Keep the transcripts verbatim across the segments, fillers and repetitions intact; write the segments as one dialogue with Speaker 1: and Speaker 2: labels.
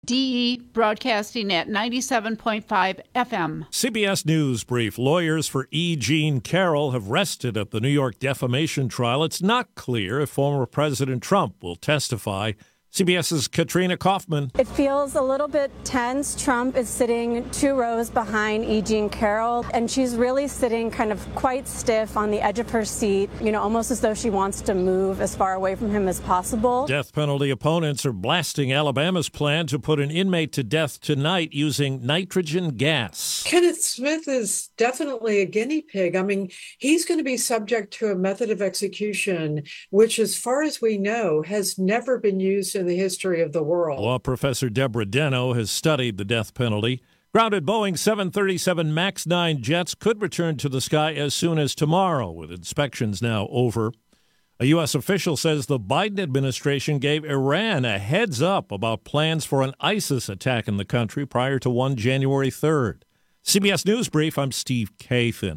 Speaker 1: D E broadcasting at ninety-seven point five F M.
Speaker 2: C B S News brief. Lawyers for E. Jean Carroll have rested at the New York defamation trial. It's not clear if former President Trump will testify. CBS's Katrina Kaufman.
Speaker 3: It feels a little bit tense. Trump is sitting two rows behind E. Jean Carroll, and she's really sitting kind of quite stiff on the edge of her seat, you know, almost as though she wants to move as far away from him as possible.
Speaker 2: Death penalty opponents are blasting Alabama's plan to put an inmate to death tonight using nitrogen gas.
Speaker 4: Kenneth Smith is definitely a guinea pig. I mean, he's going to be subject to a method of execution, which, as far as we know, has never been used in the history of the world.
Speaker 2: Law professor Deborah Deno has studied the death penalty. Grounded Boeing seven thirty-seven MAX nine jets could return to the sky as soon as tomorrow, with inspections now over. A U S official says the Biden administration gave Iran a heads up about plans for an ISIS attack in the country prior to one January third. C B S News Brief, I'm Steve Kathan.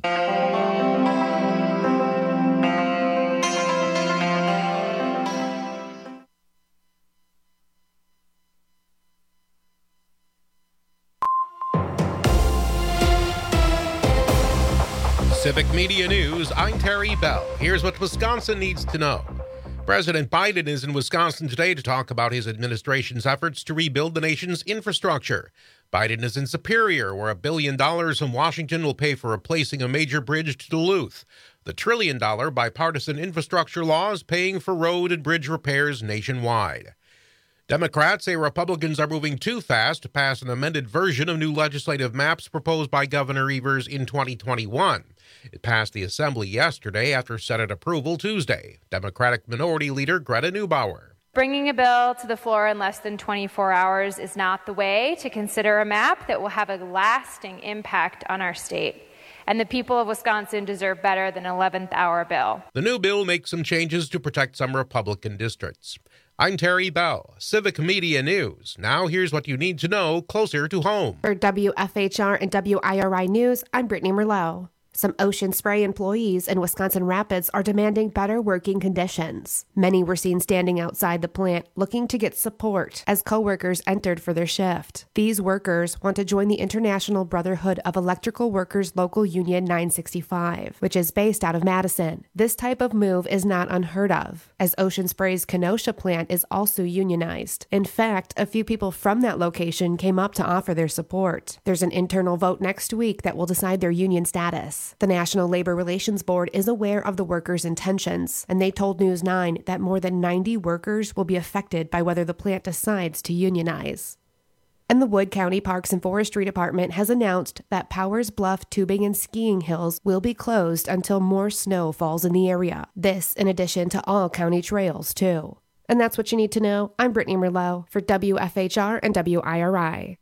Speaker 5: Civic Media News, I'm Terry Bell. Here's what Wisconsin needs to know. President Biden is in Wisconsin today to talk about his administration's efforts to rebuild the nation's infrastructure. Biden is in Superior, where a billion dollars from Washington will pay for replacing a major bridge to Duluth. The trillion-dollar bipartisan infrastructure law is paying for road and bridge repairs nationwide. Democrats say Republicans are moving too fast to pass an amended version of new legislative maps proposed by Governor Evers in twenty twenty-one. It passed the Assembly yesterday after Senate approval Tuesday. Democratic Minority Leader Greta Neubauer.
Speaker 6: Bringing a bill to the floor in less than twenty-four hours is not the way to consider a map that will have a lasting impact on our state. And the people of Wisconsin deserve better than an eleventh hour bill.
Speaker 5: The new bill makes some changes to protect some Republican districts. I'm Terry Bell, Civic Media News. Now here's what you need to know closer to home.
Speaker 7: For W F H R and W I R I News, I'm Brittany Merlot. Some Ocean Spray employees in Wisconsin Rapids are demanding better working conditions. Many were seen standing outside the plant looking to get support as coworkers entered for their shift. These workers want to join the International Brotherhood of Electrical Workers Local Union nine sixty-five, which is based out of Madison. This type of move is not unheard of, as Ocean Spray's Kenosha plant is also unionized. In fact, a few people from that location came up to offer their support. There's an internal vote next week that will decide their union status. The National Labor Relations Board is aware of the workers' intentions, and they told News nine that more than ninety workers will be affected by whether the plant decides to unionize. And the Wood County Parks and Forestry Department has announced that Powers Bluff Tubing and Skiing Hills will be closed until more snow falls in the area. This in addition to all county trails, too. And that's what you need to know. I'm Brittany Merlot for W F H R and W I R I.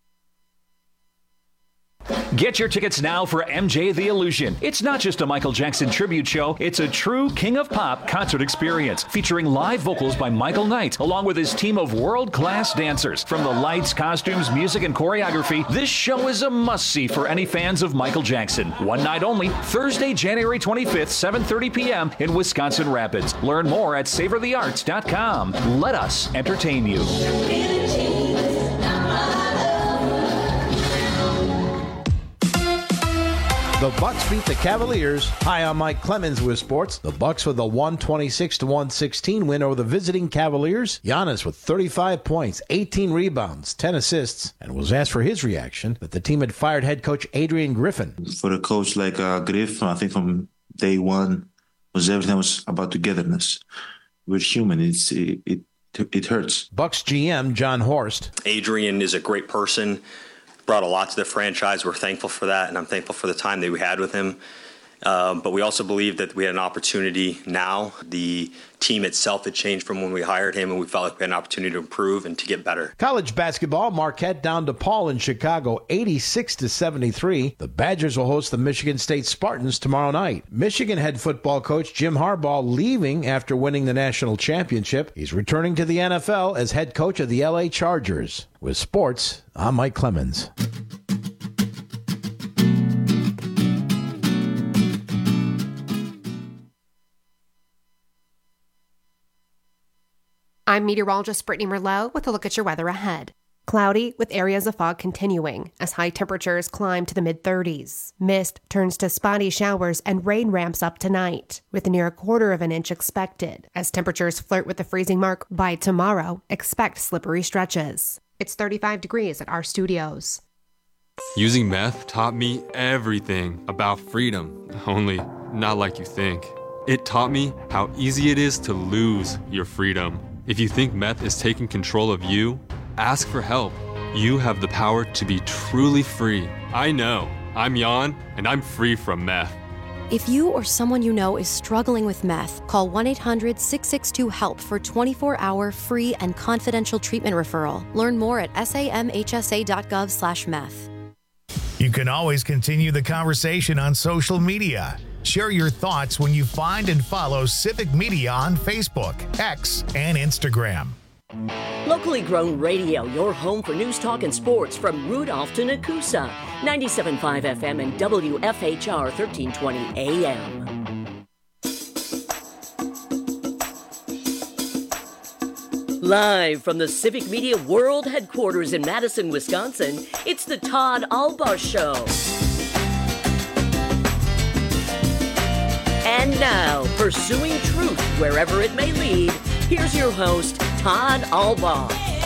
Speaker 8: Get your tickets now for M J the Illusion. It's not just a Michael Jackson tribute show, it's a true King of Pop concert experience featuring live vocals by Michael Knight, along with his team of world-class dancers. From the lights, costumes, music, and choreography, this show is a must-see for any fans of Michael Jackson. One night only, Thursday, January twenty-fifth, seven thirty p.m. in Wisconsin Rapids. Learn more at savor the arts dot com. Let us entertain you.
Speaker 9: The Bucks beat the Cavaliers. Hi, I'm Mike Clemens with sports. The Bucks with a one twenty-six to one sixteen win over the visiting Cavaliers. Giannis with thirty-five points, eighteen rebounds, ten assists, and was asked for his reaction that the team had fired head coach Adrian Griffin.
Speaker 10: For a coach like uh, Griff, I think from day one was everything was about togetherness. We're human. It's it it, it hurts.
Speaker 9: Bucks G M John Horst.
Speaker 11: Adrian is a great person. Brought a lot to the franchise. We're thankful for that, and I'm thankful for the time that we had with him. Um, but we also believe that we had an opportunity now. The team itself had changed from when we hired him, and we felt like we had an opportunity to improve and to get better.
Speaker 9: College basketball, Marquette down to Paul in Chicago, eighty-six to seventy-three. The Badgers will host the Michigan State Spartans tomorrow night. Michigan head football coach Jim Harbaugh leaving after winning the national championship. He's returning to the N F L as head coach of the L A Chargers. With sports, I'm Mike Clemens.
Speaker 7: I'm meteorologist Brittany Merlot with a look at your weather ahead. Cloudy with areas of fog continuing as high temperatures climb to the mid-thirties. Mist turns to spotty showers and rain ramps up tonight, with near a quarter of an inch expected. As temperatures flirt with the freezing mark by tomorrow, expect slippery stretches. It's thirty-five degrees at our studios.
Speaker 12: Using meth taught me everything about freedom, only not like you think. It taught me how easy it is to lose your freedom. If you think meth is taking control of you, ask for help. You have the power to be truly free. I know. I'm Jan, and I'm free from meth.
Speaker 13: If you or someone you know is struggling with meth, call one eight hundred six six two HELP for twenty-four hour free and confidential treatment referral. Learn more at samhsa.gov slash meth.
Speaker 14: You can always continue the conversation on social media. Share your thoughts when you find and follow Civic Media on Facebook, X, and Instagram.
Speaker 15: Locally grown radio, your home for news, talk, and sports from Rudolph to Nakusa. ninety-seven point five F M and W F H R thirteen twenty A M. Live from the Civic Media World Headquarters in Madison, Wisconsin, it's the Todd Alba Show. And now, pursuing truth wherever it may lead, here's your host, Todd Alba.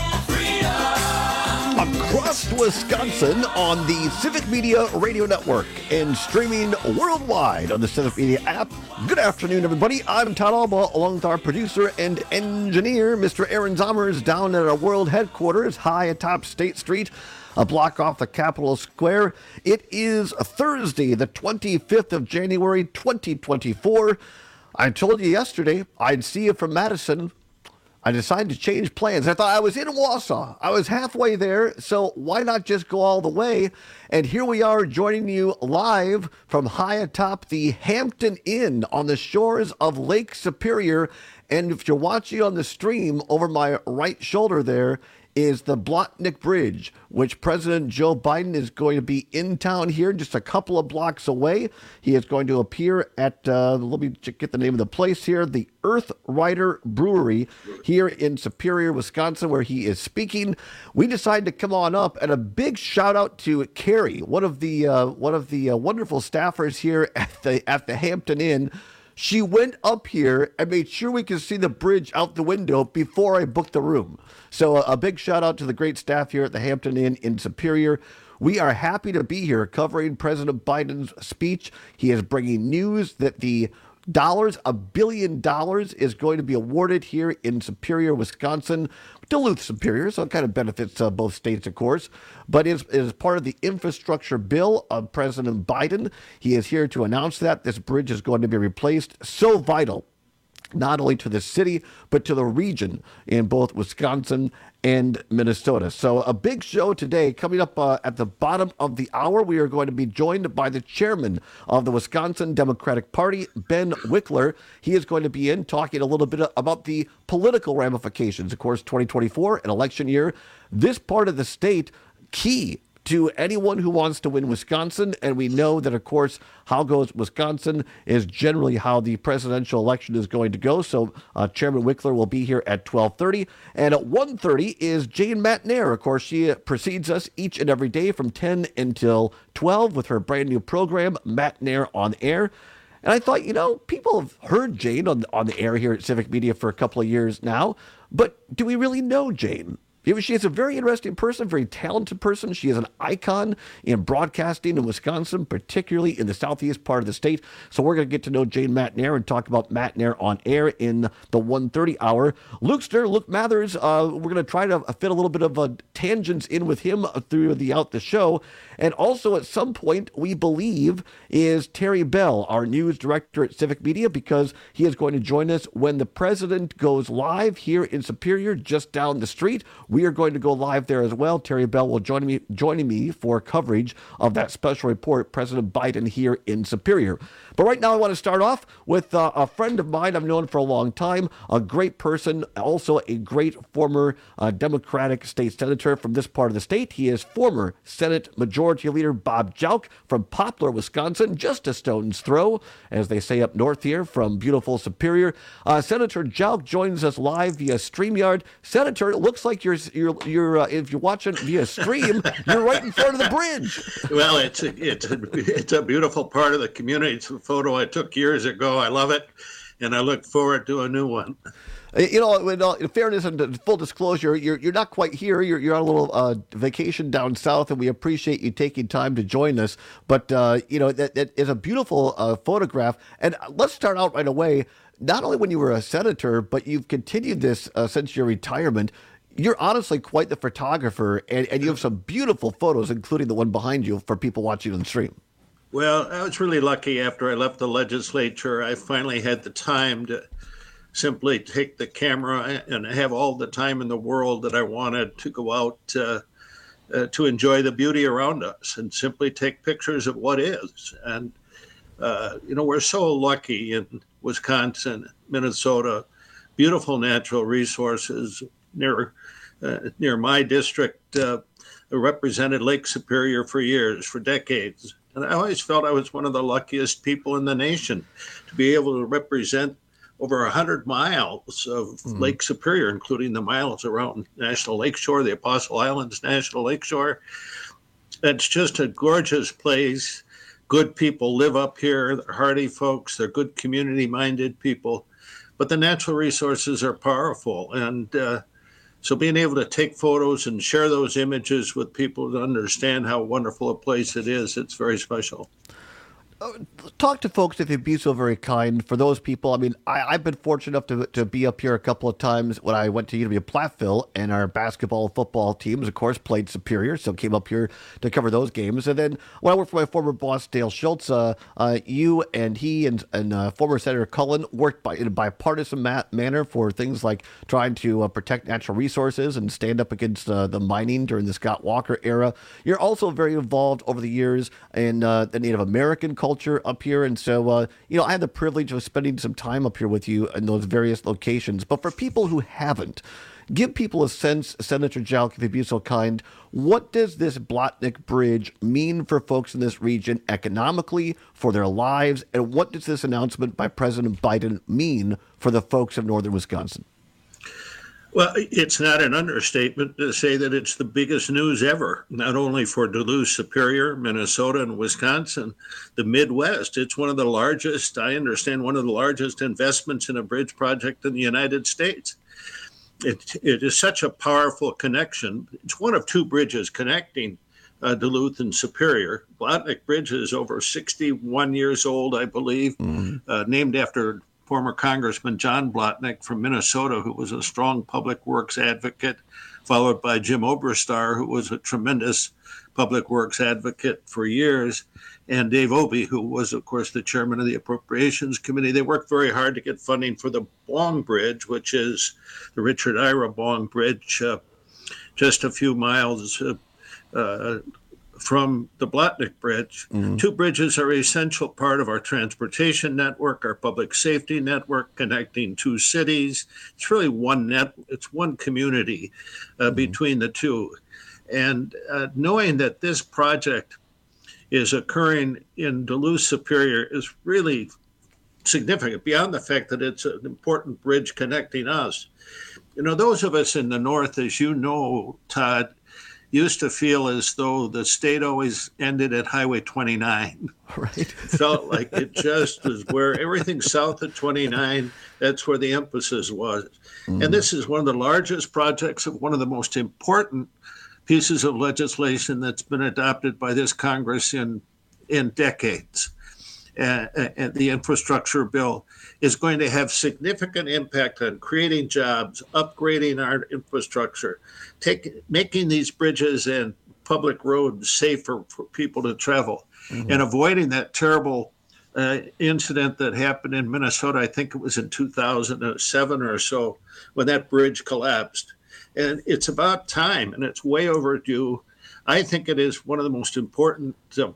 Speaker 16: Across Wisconsin on the Civic Media Radio Network and streaming worldwide on the Civic Media app. Good afternoon, everybody. I'm Todd Alba, along with our producer and engineer, Mister Aaron Zommers, down at our world headquarters, high atop State Street, a block off the Capitol Square. It is Thursday, the twenty-fifth of January, twenty twenty-four. I told you yesterday I'd see you from Madison. I decided to change plans. I thought I was in Wausau. I was halfway there, so why not just go all the way? And here we are joining you live from high atop the Hampton Inn on the shores of Lake Superior. And if you're watching on the stream, over my right shoulder there is the Blotnick Bridge, which President Joe Biden is going to be in town here just a couple of blocks away. He is going to appear at, uh, let me get the name of the place here, the Earth Rider Brewery here in Superior, Wisconsin, where he is speaking. We decided to come on up, and a big shout out to Carrie, one of the uh, one of the uh, wonderful staffers here at the at the Hampton Inn. She went up here and made sure we could see the bridge out the window before I booked the room. So a, a big shout out to the great staff here at the Hampton Inn in Superior. We are happy to be here covering President Biden's speech. He is bringing news that the dollars, a billion dollars, is going to be awarded here in Superior, Wisconsin. Duluth Superior, so it kind of benefits uh, both states, of course, but is is part of the infrastructure bill of President Biden. He is here to announce that this bridge is going to be replaced. So vital, not only to the city, but to the region in both Wisconsin and Minnesota. So a big show today. Coming up uh, at the bottom of the hour, we are going to be joined by the chairman of the Wisconsin Democratic Party, Ben Wickler. He is going to be in talking a little bit about the political ramifications. Of course, twenty twenty-four, an election year. This part of the state, key to anyone who wants to win Wisconsin. And we know that, of course, how goes Wisconsin is generally how the presidential election is going to go. So uh, Chairman Wickler will be here at twelve thirty. And at one thirty is Jane Matnair. Of course, she precedes us each and every day from ten until twelve with her brand new program, Matnair on Air. And I thought, you know, people have heard Jane on, on the air here at Civic Media for a couple of years now. But do we really know Jane? She is a very interesting person, very talented person. She is an icon in broadcasting in Wisconsin, particularly in the southeast part of the state. So we're going to get to know Jane Matnair and talk about Matnair on Air in the one thirty hour. Lukester, Luke Mathers, uh, we're going to try to fit a little bit of uh, tangents in with him throughout the show. And also at some point, we believe, is Terry Bell, our news director at Civic Media, because he is going to join us when the president goes live here in Superior, just down the street. We are going to go live there as well. Terry Bell will join me, joining me for coverage of that special report, President Biden here in Superior. But right now, I want to start off with uh, a friend of mine I've known for a long time, a great person, also a great former uh, Democratic state senator from this part of the state. He is former Senate Majority Leader Bob Jauch from Poplar, Wisconsin, just a stone's throw, as they say up north here from beautiful Superior. Uh, Senator Jauch joins us live via StreamYard. Senator, it looks like you're because you're you're uh, if you're watching via stream, you're right in front of the bridge.
Speaker 17: Well, it's a, it's a, it's a beautiful part of the community. It's a photo I took years ago. I love it, and I look forward to a new one.
Speaker 16: You know, in, in fairness and full disclosure, you're you're not quite here. You're you're on a little uh, vacation down south, and we appreciate you taking time to join us. But uh, you know, that, that is a beautiful uh, photograph. And let's start out right away. Not only when you were a senator, but you've continued this uh, since your retirement. You're honestly quite the photographer, and, and you have some beautiful photos, including the one behind you for people watching on the stream.
Speaker 17: Well, I was really lucky. After I left the legislature, I finally had the time to simply take the camera and have all the time in the world that I wanted to go out uh, uh, to enjoy the beauty around us and simply take pictures of what is. And, uh, you know, we're so lucky in Wisconsin, Minnesota, beautiful natural resources near, uh, near my district. Uh, I represented Lake Superior for years, for decades. And I always felt I was one of the luckiest people in the nation to be able to represent over one hundred miles of mm. Lake Superior, including the miles around National Lakeshore, the Apostle Islands National Lakeshore. It's just a gorgeous place. Good people live up here. They're hardy folks. They're good community-minded people. But the natural resources are powerful. And uh, so being able to take photos and share those images with people to understand how wonderful a place it is, it's very special.
Speaker 16: Talk to folks, if you'd be so very kind. For those people, I mean, I, I've been fortunate enough to, to be up here a couple of times when I went to U W Platteville, and our basketball and football teams, of course, played Superior, so came up here to cover those games. And then when I worked for my former boss, Dale Schultz, uh, uh, you and he and, and uh, former Senator Cullen worked by, in a bipartisan ma- manner for things like trying to uh, protect natural resources and stand up against uh, the mining during the Scott Walker era. You're also very involved over the years in uh, the Native American culture up here. And so, uh, you know, I had the privilege of spending some time up here with you in those various locations. But for people who haven't, give people a sense, Senator Jalk, if you'd be so kind, what does this Blatnick Bridge mean for folks in this region economically, for their lives, and what does this announcement by President Biden mean for the folks of northern Wisconsin?
Speaker 17: Well, it's not an understatement to say that it's the biggest news ever, not only for Duluth, Superior, Minnesota, and Wisconsin, the Midwest. It's one of the largest, I understand, one of the largest investments in a bridge project in the United States. It, it is such a powerful connection. It's one of two bridges connecting uh, Duluth and Superior. Blatnick Bridge is over sixty-one years old, I believe, mm-hmm. uh, named after former Congressman John Blatnick from Minnesota, who was a strong public works advocate, followed by Jim Oberstar, who was a tremendous public works advocate for years, and Dave Obey, who was, of course, the chairman of the Appropriations Committee. They worked very hard to get funding for the Bong Bridge, which is the Richard Ira Bong Bridge, uh, just a few miles uh, uh, from the Blatnick Bridge. Mm-hmm. Two bridges are an essential part of our transportation network, our public safety network, connecting two cities. It's really one net, it's one community uh, mm-hmm. between the two. And uh, knowing that this project is occurring in Duluth Superior is really significant, beyond the fact that it's an important bridge connecting us. You know, those of us in the North, as you know, Todd, used to feel as though the state always ended at Highway twenty-nine.
Speaker 16: Right.
Speaker 17: Felt like it just was where everything south of twenty-nine, that's where the emphasis was. Mm-hmm. And this is one of the largest projects of one of the most important pieces of legislation that's been adopted by this Congress in, in decades. Uh, and the infrastructure bill is going to have significant impact on creating jobs, upgrading our infrastructure, take, making these bridges and public roads safer for people to travel, mm-hmm. and avoiding that terrible uh, incident that happened in Minnesota. I think it was in two thousand seven or so, when that bridge collapsed. And it's about time, and it's way overdue. I think it is one of the most important uh,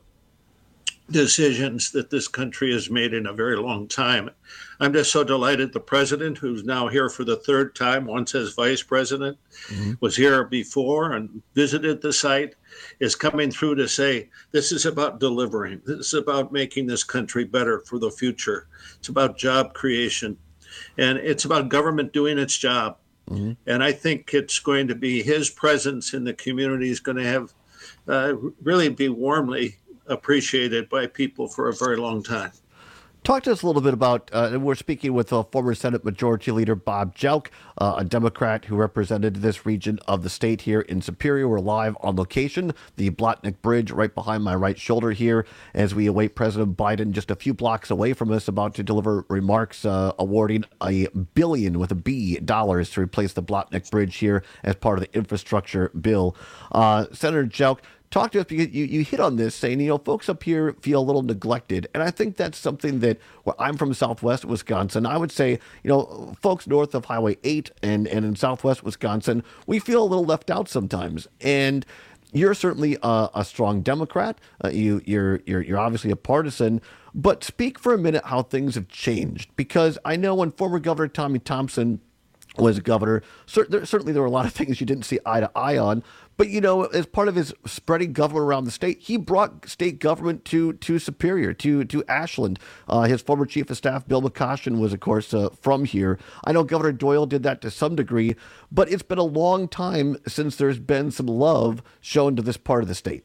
Speaker 17: decisions that this country has made in a very long time. I'm just so delighted the president, who's now here for the third time, once as vice president, mm-hmm. was here before and visited the site, is coming through to say, this is about delivering. This is about making this country better for the future. It's about job creation. And it's about government doing its job. Mm-hmm. And I think it's going to be his presence in the community is going to have uh, really be warmly appreciated by people for a very long time.
Speaker 16: Talk to us a little bit about, uh, we're speaking with uh, former Senate Majority Leader Bob Jauch, uh, a Democrat who represented this region of the state here in Superior. We're live on location, the Blotnick Bridge right behind my right shoulder here, as we await President Biden just a few blocks away from us, about to deliver remarks uh, awarding a billion with a B dollars to replace the Blotnick Bridge here as part of the infrastructure bill. Uh, Senator Jauch, talk to us, because you, you hit on this, saying, you know, folks up here feel a little neglected. And I think that's something that, well, I'm from Southwest Wisconsin. I would say, you know, folks north of Highway eight and, and in Southwest Wisconsin, we feel a little left out sometimes. And you're certainly a, a strong Democrat. Uh, you, you're, you're, you're obviously a partisan. But speak for a minute how things have changed. Because I know when former Governor Tommy Thompson was governor, certainly there were a lot of things you didn't see eye to eye on. But, you know, as part of his spreading government around the state, he brought state government to to Superior, to to Ashland. Uh, his former chief of staff, Bill McCoshen, was, of course, uh, from here. I know Governor Doyle did that to some degree, but it's been a long time since there's been some love shown to this part of the state.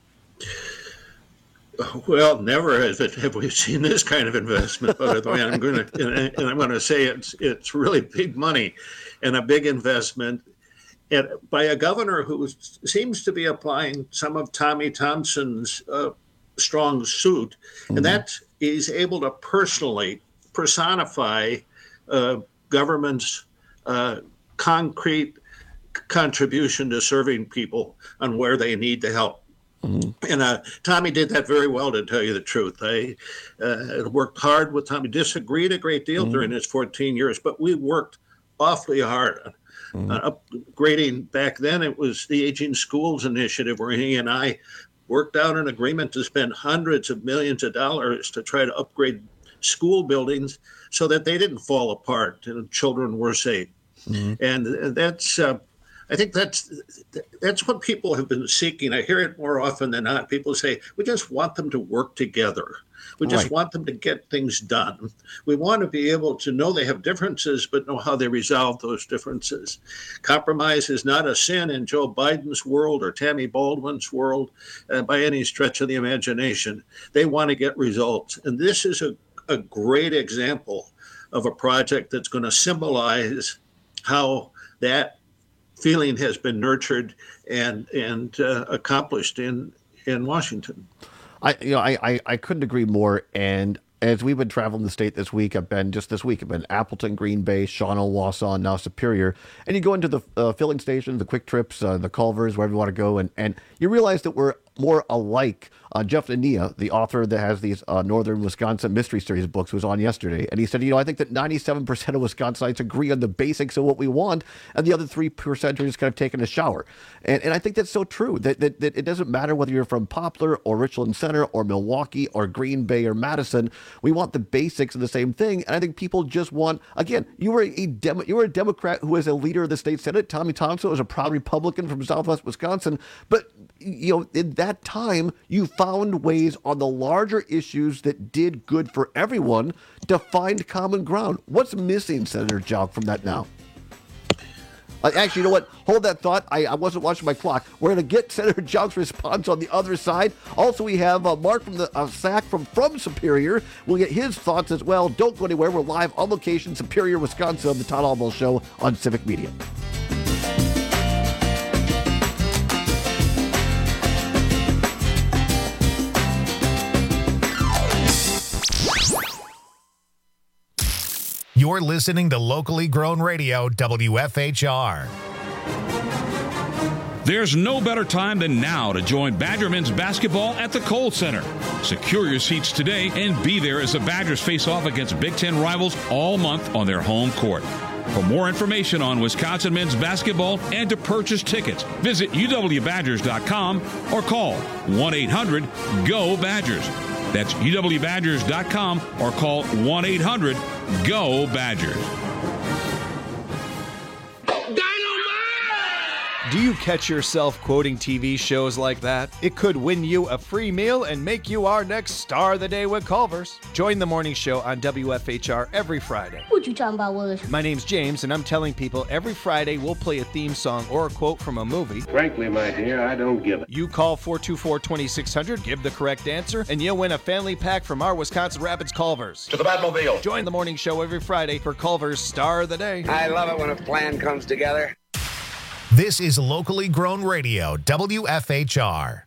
Speaker 17: Well, never has it, have we seen this kind of investment. By the way, I'm going to and, and I'm going to say it's it's really big money and a big investment. And by a governor who seems to be applying some of Tommy Thompson's uh, strong suit, mm-hmm. and that he's able to personally personify uh, government's uh, concrete contribution to serving people on where they need the help. Mm-hmm. And uh, Tommy did that very well, to tell you the truth. I uh, worked hard with Tommy, disagreed a great deal mm-hmm. during his fourteen years, but we worked awfully hard on Mm-hmm. Uh, upgrading. Back then, it was the Aging Schools Initiative, where he and I worked out an agreement to spend hundreds of millions of dollars to try to upgrade school buildings so that they didn't fall apart and children were safe. Mm-hmm. And that's, uh, I think that's that's what people have been seeking. I hear it more often than not. People say, we just want them to work together. We just right. want them to get things done. We want to be able to know they have differences, but know how they resolve those differences. Compromise is not a sin in Joe Biden's world or Tammy Baldwin's world uh, by any stretch of the imagination. They want to get results. And this is a, a great example of a project that's going to symbolize how that feeling has been nurtured and, and uh, accomplished in, in Washington.
Speaker 16: I, you know, I, I, I couldn't agree more. And as we've been traveling the state this week, I've been just this week, I've been Appleton, Green Bay, Shawano, Wausau, and now Superior. And you go into the uh, filling stations, the Quick Trips, uh, the Culvers, wherever you want to go, and, and you realize that we're more alike. Uh, Jeff Nania, the author that has these uh, Northern Wisconsin Mystery Series books, was on yesterday. And he said, you know, I think that ninety-seven percent of Wisconsinites agree on the basics of what we want, and the other three percent are just kind of taking a shower. And and I think that's so true, that, that, that it doesn't matter whether you're from Poplar or Richland Center or Milwaukee or Green Bay or Madison. We want the basics of the same thing. And I think people just want, again, you were a Demo, you were a Democrat who was a leader of the state Senate. Tommy Thompson was a proud Republican from Southwest Wisconsin. But, you know, in that time, you found ways on the larger issues that did good for everyone to find common ground. What's missing, Senator Jauch, from that now? Uh, actually, you know what? Hold that thought. I, I wasn't watching my clock. We're going to get Senator Jauch's response on the other side. Also, we have uh, Mark from the uh, S A C from, from Superior. We'll get his thoughts as well. Don't go anywhere. We're live on location, Superior, Wisconsin, on the Todd Albaugh Show on Civic Media.
Speaker 14: You're listening to locally grown radio, W F H R.
Speaker 18: There's no better time than now to join Badger men's basketball at the Kohl Center. Secure your seats today and be there as the Badgers face off against Big Ten rivals all month on their home court. For more information on Wisconsin men's basketball and to purchase tickets, visit U W Badgers dot com or call one eight hundred G O Badgers. That's U W Badgers dot com or call one eight hundred G O Badgers.
Speaker 19: Do you catch yourself quoting T V shows like that? It could win you a free meal and make you our next star of the day with Culver's. Join the morning show on W F H R every Friday.
Speaker 20: What you talking about, Willis?
Speaker 19: My name's James, and I'm telling people every Friday we'll play a theme song or a quote from a movie.
Speaker 21: Frankly, my dear, I don't give it.
Speaker 19: You call four two four, two six zero zero, give the correct answer, and you'll win a family pack from our Wisconsin Rapids Culver's.
Speaker 21: To the Batmobile.
Speaker 19: Join the morning show every Friday for Culver's Star of the Day.
Speaker 21: I love it when a plan comes together.
Speaker 14: This is locally grown radio, W F H R.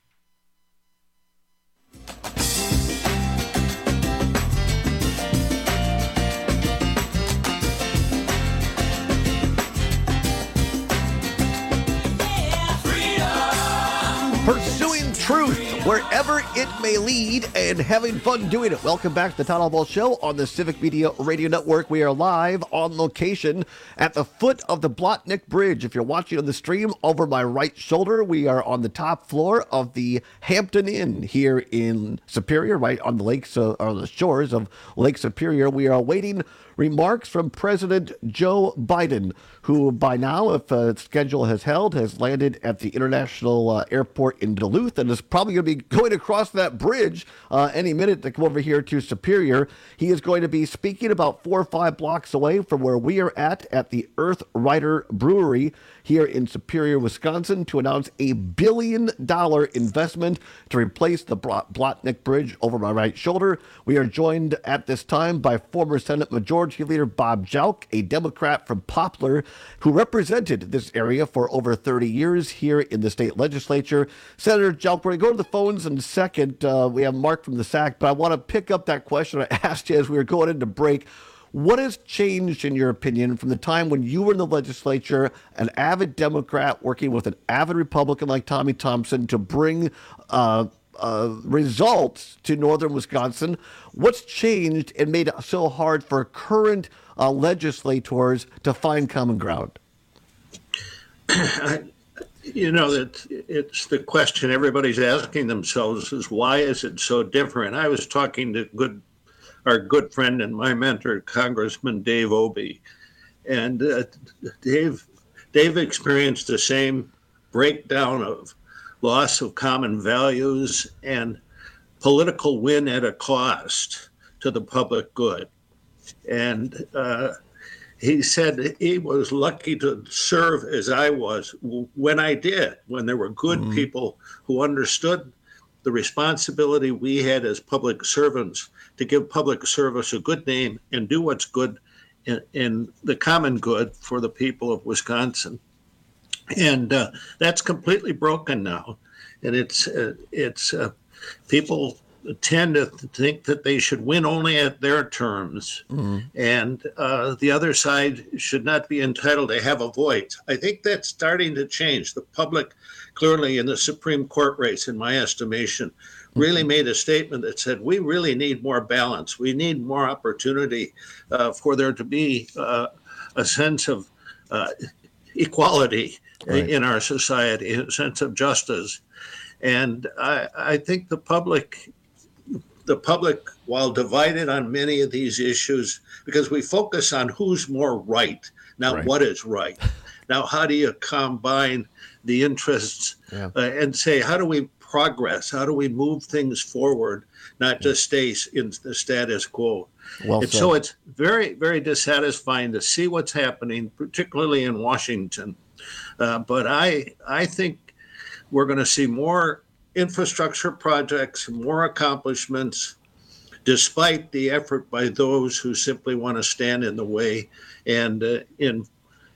Speaker 16: Pursuing truth wherever it may lead and having fun doing it. Welcome back to the Todd Albaugh Show on the Civic Media Radio Network. We are live on location at the foot of the Blotnick Bridge. If you're watching on the stream over my right shoulder, we are on the top floor of the Hampton Inn here in Superior, right on the lakes, uh, on the shores of Lake Superior. We are awaiting remarks from President Joe Biden, who by now, if uh, schedule has held, has landed at the International uh, Airport in Duluth and is probably going to be going across that bridge uh, any minute to come over here to Superior. He is going to be speaking about four or five blocks away from where we are at, at the Earth Rider Brewery here in Superior, Wisconsin, to announce a billion dollar investment to replace the Blotnick Bridge over my right shoulder. We are joined at this time by former Senate Majority Leader Bob Jauch, a Democrat from Poplar, who represented this area for over thirty years here in the state legislature. Senator Jauch, we're going to go to the phones in a second. Uh, we have Mark from the S A C, but I want to pick up that question I asked you as we were going into break. What has changed, in your opinion, from the time when you were in the legislature, an avid Democrat working with an avid Republican like Tommy Thompson to bring uh, uh, results to northern Wisconsin? What's changed and made it so hard for current uh, legislators to find common ground?
Speaker 17: You know, that it's the question everybody's asking themselves is, why is it so different? I was talking to good our good friend and my mentor, Congressman Dave Obey. And uh, Dave, Dave experienced the same breakdown of loss of common values and political win at a cost to the public good. And uh, he said he was lucky to serve as I was when I did, when there were good mm-hmm. people who understood the responsibility we had as public servants to give public service a good name and do what's good in, in the common good for the people of Wisconsin. And uh, that's completely broken now. And it's, uh, it's uh, people tend to think that they should win only at their terms. Mm-hmm. And uh, the other side should not be entitled to have a voice. I think that's starting to change. The public, clearly in the Supreme Court race, in my estimation, really made a statement that said, we really need more balance. We need more opportunity uh, for there to be uh, a sense of uh, equality right. in our society, a sense of justice. And I, I think the public, the public, while divided on many of these issues, because we focus on who's more right, not right. what is right. Now, how do you combine the interests yeah. uh, and say, how do we progress? How do we move things forward, not just stay in the status quo? Well and so it's very, very dissatisfying to see what's happening, particularly in Washington. Uh, but I, I think we're going to see more infrastructure projects, more accomplishments, despite the effort by those who simply want to stand in the way and uh, in,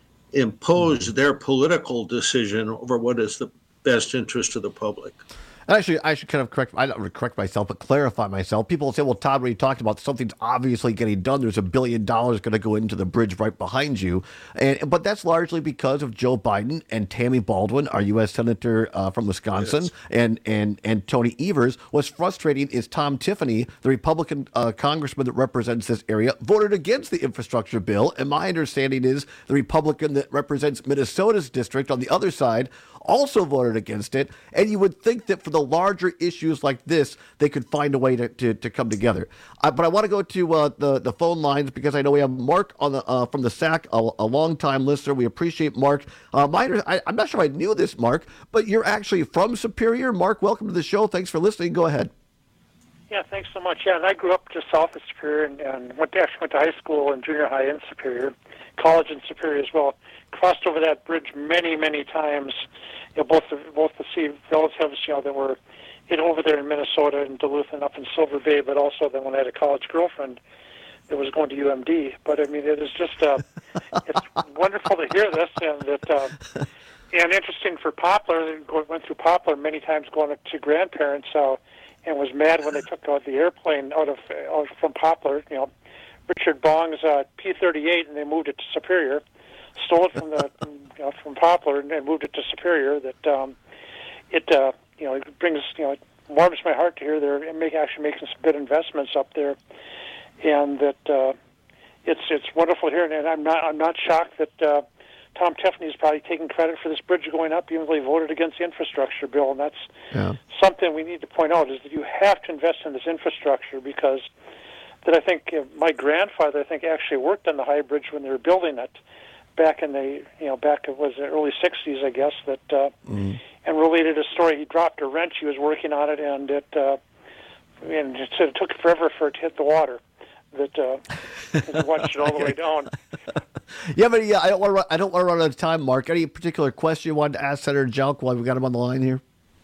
Speaker 17: impose their political decision over what is the best interest of the public.
Speaker 16: Actually, I should kind of correct, I don't correct myself, but clarify myself. People say, well, Todd, when you talked about something's obviously getting done, there's a billion dollars going to go into the bridge right behind you. And But that's largely because of Joe Biden and Tammy Baldwin, our U S Senator uh, from Wisconsin, yes. and, and, and Tony Evers. What's frustrating is Tom Tiffany, the Republican uh, congressman that represents this area, voted against the infrastructure bill. And my understanding is the Republican that represents Minnesota's district on the other side also voted against it. And you would think that for the the larger issues like this, they could find a way to, to, to come together. Uh, but I want to go to uh, the, the phone lines because I know we have Mark on the uh, from the S A C, a, a long-time listener. We appreciate Mark. Uh, my, I, I'm not sure I knew this, Mark, but you're actually from Superior. Mark, welcome to the show. Thanks for listening. Go ahead.
Speaker 20: Yeah, thanks so much. Yeah, and I grew up just south of Superior and, and went to, actually went to high school and junior high in Superior, college in Superior as well. Crossed over that bridge many, many times. You know, both the, both the sea relatives, you know, that were in over there in Minnesota and Duluth and up in Silver Bay, but also then when I had a college girlfriend that was going to U M D. But I mean, it is just uh, it's wonderful to hear this, and that uh, and interesting for Poplar. Went through Poplar many times going to grandparents. Uh, and was mad when they took out the airplane out of out from Poplar, you know, Richard Bong's uh, P thirty-eight, and they moved it to Superior, stole it from the you know, from Poplar and, and moved it to Superior. That um, it uh, you know it brings you know it warms my heart to hear they're make, actually making some good investments up there, and that uh, it's it's wonderful here. And I'm not I'm not shocked that. Uh, Tom Tiffany is probably taking credit for this bridge going up, even though he voted against the infrastructure bill. And that's yeah. something we need to point out, is that you have to invest in this infrastructure, because that I think uh, my grandfather, I think, actually worked on the High Bridge when they were building it back in the, you know, back it was the early sixties, I guess, that, uh, mm. and related a story. He dropped a wrench, he was working on it, and it, uh, and it, it took forever for it to hit the water. That uh, he watched it all the way down.
Speaker 16: Yeah, but yeah, I don't want to. Run, I don't want to run out of time, Mark. Any particular question you wanted to ask Senator Jelk while we got him on the line here?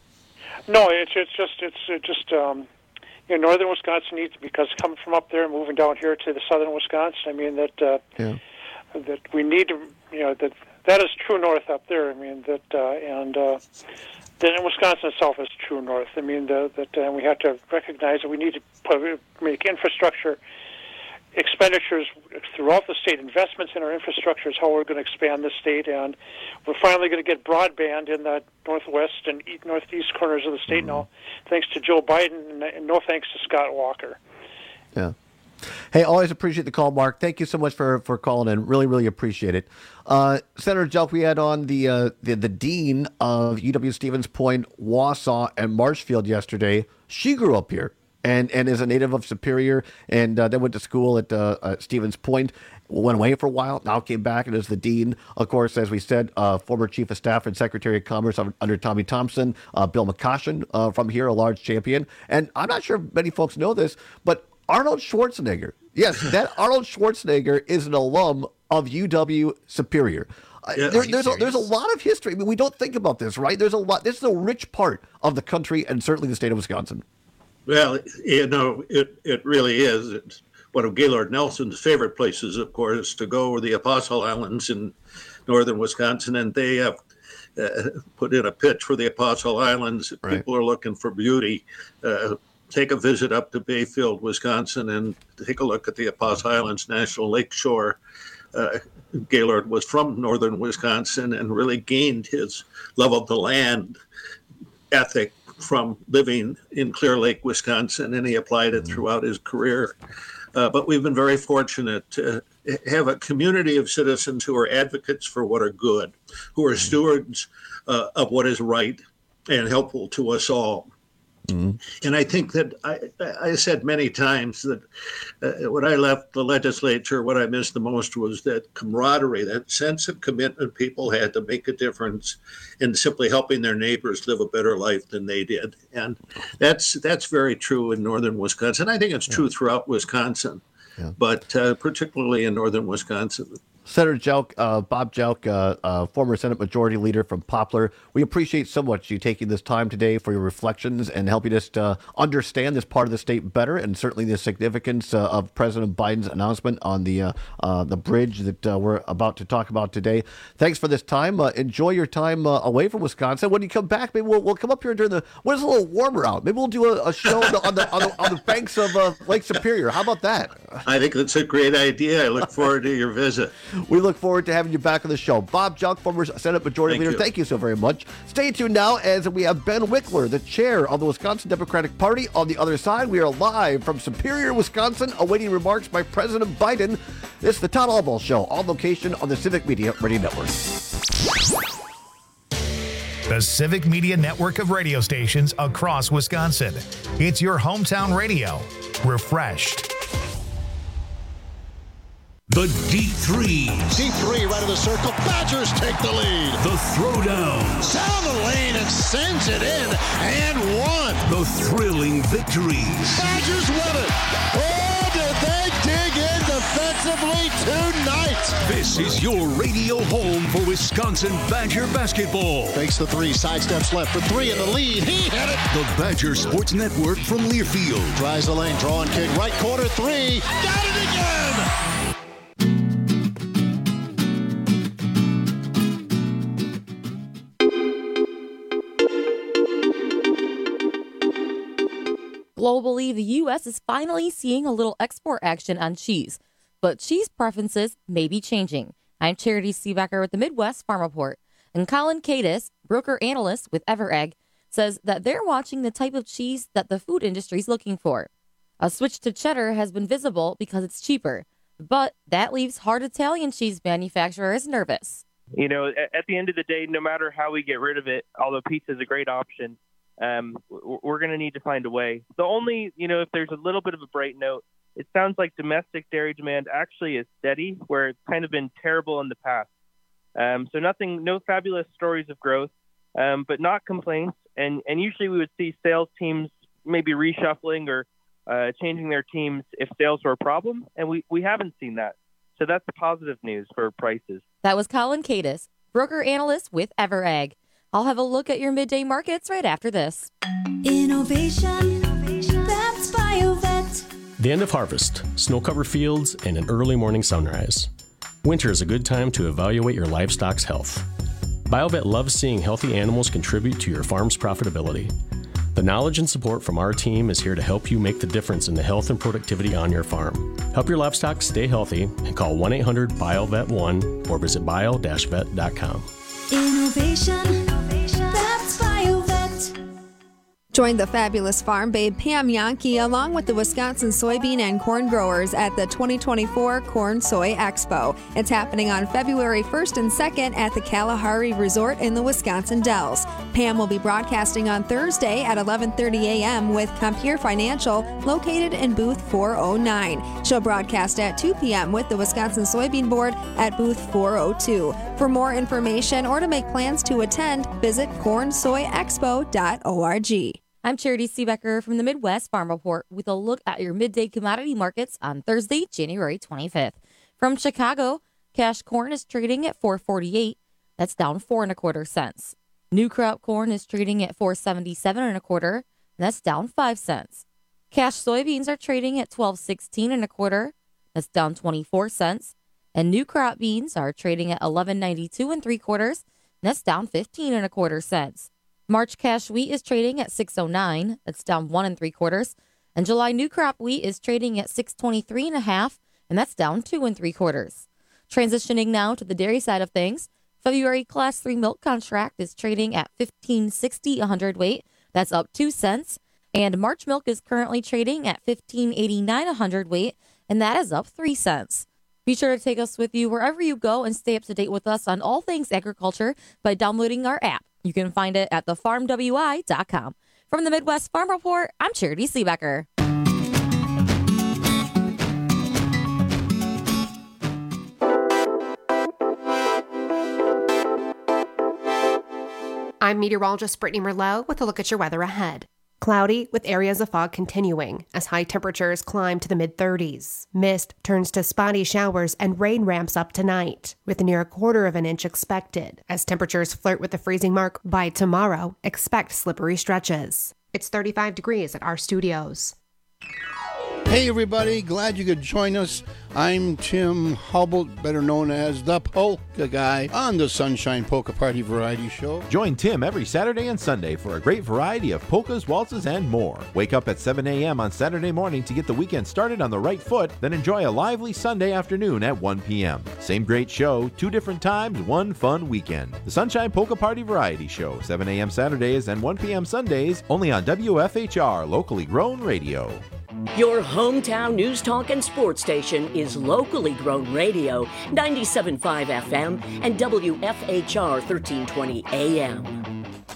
Speaker 20: No, it's it's just it's it just um, you know, northern Wisconsin needs, because coming from up there and moving down here to the southern Wisconsin, I mean that uh, yeah. that we need to, you know, that that is true north up there. I mean that uh, and. Uh, Then Wisconsin itself is true north. I mean, the, that uh, we have to recognize that we need to put, make infrastructure expenditures throughout the state. Investments in our infrastructure is how we're going to expand the state, and we're finally going to get broadband in the northwest and northeast corners of the state mm-hmm. now, thanks to Joe Biden, and no thanks to Scott Walker.
Speaker 16: Yeah. Hey, always appreciate the call, Mark. Thank you so much for, for calling in. Really, really appreciate it. Uh, Senator Jelk, we had on the, uh, the the dean of U W-Stevens Point, Wausau, and Marshfield yesterday. She grew up here and, and is a native of Superior, and uh, then went to school at uh, uh, Stevens Point. Went away for a while, now came back and is the dean. Of course, as we said, uh, former chief of staff and secretary of commerce under Tommy Thompson, uh, Bill McCoshen uh, from here, a large champion. And I'm not sure many folks know this, but Arnold Schwarzenegger. Yes, that Arnold Schwarzenegger is an alum of U W Superior. Yeah, there, there's a, there's a lot of history. I mean, we don't think about this, right? There's a lot. This is a rich part of the country, and certainly the state of Wisconsin.
Speaker 17: Well, you know, it it really is. It's one of Gaylord Nelson's favorite places, of course, to go, were the Apostle Islands in northern Wisconsin, and they have uh, put in a pitch for the Apostle Islands. Right. People are looking for beauty. Uh, Take a visit up to Bayfield, Wisconsin, and take a look at the Apostle Islands National Lake Shore. Uh, Gaylord was from northern Wisconsin and really gained his love of the land ethic from living in Clear Lake, Wisconsin, and he applied it throughout his career. Uh, but we've been very fortunate to have a community of citizens who are advocates for what are good, who are stewards uh, of what is right and helpful to us all. Mm-hmm. And I think that I, I said many times that uh, when I left the legislature, what I missed the most was that camaraderie, that sense of commitment people had to make a difference in simply helping their neighbors live a better life than they did. And that's that's very true in northern Wisconsin. I think it's yeah. true throughout Wisconsin, yeah. but uh, particularly in northern Wisconsin.
Speaker 16: Senator Jelk, uh, Bob Jelk, uh, uh, former Senate Majority Leader from Poplar, we appreciate so much you taking this time today for your reflections and helping us to understand this part of the state better, and certainly the significance uh, of President Biden's announcement on the uh, uh, the bridge that uh, we're about to talk about today. Thanks for this time. Uh, enjoy your time uh, away from Wisconsin. When you come back, maybe we'll, we'll come up here during the when it's a little warmer out. Maybe we'll do a, a show on the on the, on the on the banks of uh, Lake Superior. How about that?
Speaker 17: I think that's a great idea. I look forward to your visit.
Speaker 16: We look forward to having you back on the show. Bob Jelk, former Senate Majority Leader, thank you so very much. Stay tuned now as we have Ben Wickler, the chair of the Wisconsin Democratic Party, on the other side. We are live from Superior, Wisconsin, awaiting remarks by President Biden. It's the Todd Albaugh Show, on location on the Civic Media Radio Network.
Speaker 14: the Civic Media network of radio stations across Wisconsin. It's your hometown radio. Refreshed.
Speaker 1: The deep threes.
Speaker 22: Deep three right of the circle. Badgers take the lead.
Speaker 1: The throwdowns.
Speaker 22: Down the lane and sends it in and one.
Speaker 1: The thrilling victories.
Speaker 22: Badgers win it. Oh, did they dig in defensively tonight?
Speaker 1: This is your radio home for Wisconsin Badger basketball.
Speaker 22: Fakes the three, sidesteps left for three in the lead. He hit it.
Speaker 1: The Badger Sports Network from Learfield.
Speaker 22: Drives the lane, draw and kick, right corner three. Got it again.
Speaker 23: Globally, the U S is finally seeing a little export action on cheese, but cheese preferences may be changing. I'm Charity Seebecker with the Midwest Farm Report, and Colin Cadis, broker analyst with EverEgg, says that they're watching the type of cheese that the food industry is looking for. A switch to cheddar has been visible because it's cheaper, but that leaves hard Italian cheese manufacturers nervous.
Speaker 24: You know, at the end of the day, no matter how we get rid of it, although pizza is a great option, Um, we're going to need to find a way. The only, you know, if there's a little bit of a bright note, it sounds like domestic dairy demand actually is steady, where it's kind of been terrible in the past. Um, so nothing, no fabulous stories of growth, um, but not complaints. And, and usually we would see sales teams maybe reshuffling or uh, changing their teams if sales were a problem. And we, we haven't seen that. So that's positive news for prices.
Speaker 23: That was Colin Cadis, broker analyst with EverEgg. I'll have a look at your midday markets right after this.
Speaker 25: Innovation, that's BioVet.
Speaker 26: The end of harvest, snow-covered fields, and an early morning sunrise. Winter is a good time to evaluate your livestock's health. BioVet loves seeing healthy animals contribute to your farm's profitability. The knowledge and support from our team is here to help you make the difference in the health and productivity on your farm. Help your livestock stay healthy and call one eight hundred B I O V E T one or visit bio dash vet dot com.
Speaker 25: Innovation, that's BioVet.
Speaker 27: Join the fabulous farm babe Pam Yankee along with the Wisconsin soybean and corn growers at the twenty twenty-four Corn Soy Expo. It's happening on February first and second at the Kalahari Resort in the Wisconsin Dells. Pam will be broadcasting on Thursday at eleven thirty a.m. with Compeer Financial located in booth four oh nine. She'll broadcast at two p.m. with the Wisconsin Soybean Board at booth four oh two. For more information or to make plans to attend, visit corn soy expo dot org.
Speaker 23: I'm Charity Seebecker from the Midwest Farm Report with a look at your midday commodity markets on Thursday, January twenty-fifth. From Chicago, cash corn is trading at four forty-eight. That's down four and a quarter cents. New crop corn is trading at four seventy-seven and a quarter. And that's down five cents. Cash soybeans are trading at twelve sixteen and a quarter. That's down twenty-four cents. And new crop beans are trading at eleven ninety-two and three quarters. And that's down fifteen and a quarter cents. March cash wheat is trading at six oh nine. That's down one and three quarters. And July new crop wheat is trading at six twenty-three and a half, and that's down two and three quarters. Transitioning now to the dairy side of things, February class three milk contract is trading at fifteen sixty a hundredweight. That's up two cents. And March milk is currently trading at fifteen eighty-nine a hundredweight, and that is up three cents. Be sure to take us with you wherever you go and stay up to date with us on all things agriculture by downloading our app. You can find it at the farm w i dot com. From the Midwest Farm Report, I'm Charity Seebecker.
Speaker 7: I'm meteorologist Brittany Merlot with a look at your weather ahead. Cloudy with areas of fog continuing as high temperatures climb to the mid-thirties. Mist turns to spotty showers and rain ramps up tonight, with near a quarter of an inch expected. As temperatures flirt with the freezing mark by tomorrow, expect slippery stretches. It's thirty-five degrees at our studios.
Speaker 22: Hey everybody, glad you could join us. I'm Tim Hubble, better known as the Polka Guy, on the Sunshine Polka Party Variety Show.
Speaker 28: Join Tim every Saturday and Sunday for a great variety of polkas, waltzes, and more. Wake up at seven a.m. on Saturday morning to get the weekend started on the right foot, then enjoy a lively Sunday afternoon at one p.m. Same great show, two different times, one fun weekend. The Sunshine Polka Party Variety Show, seven a.m. Saturdays and one p.m. Sundays, only on W F H R, locally grown radio.
Speaker 15: Your hometown news talk and sports station is locally grown radio, ninety-seven point five F M and W F H R thirteen twenty A M.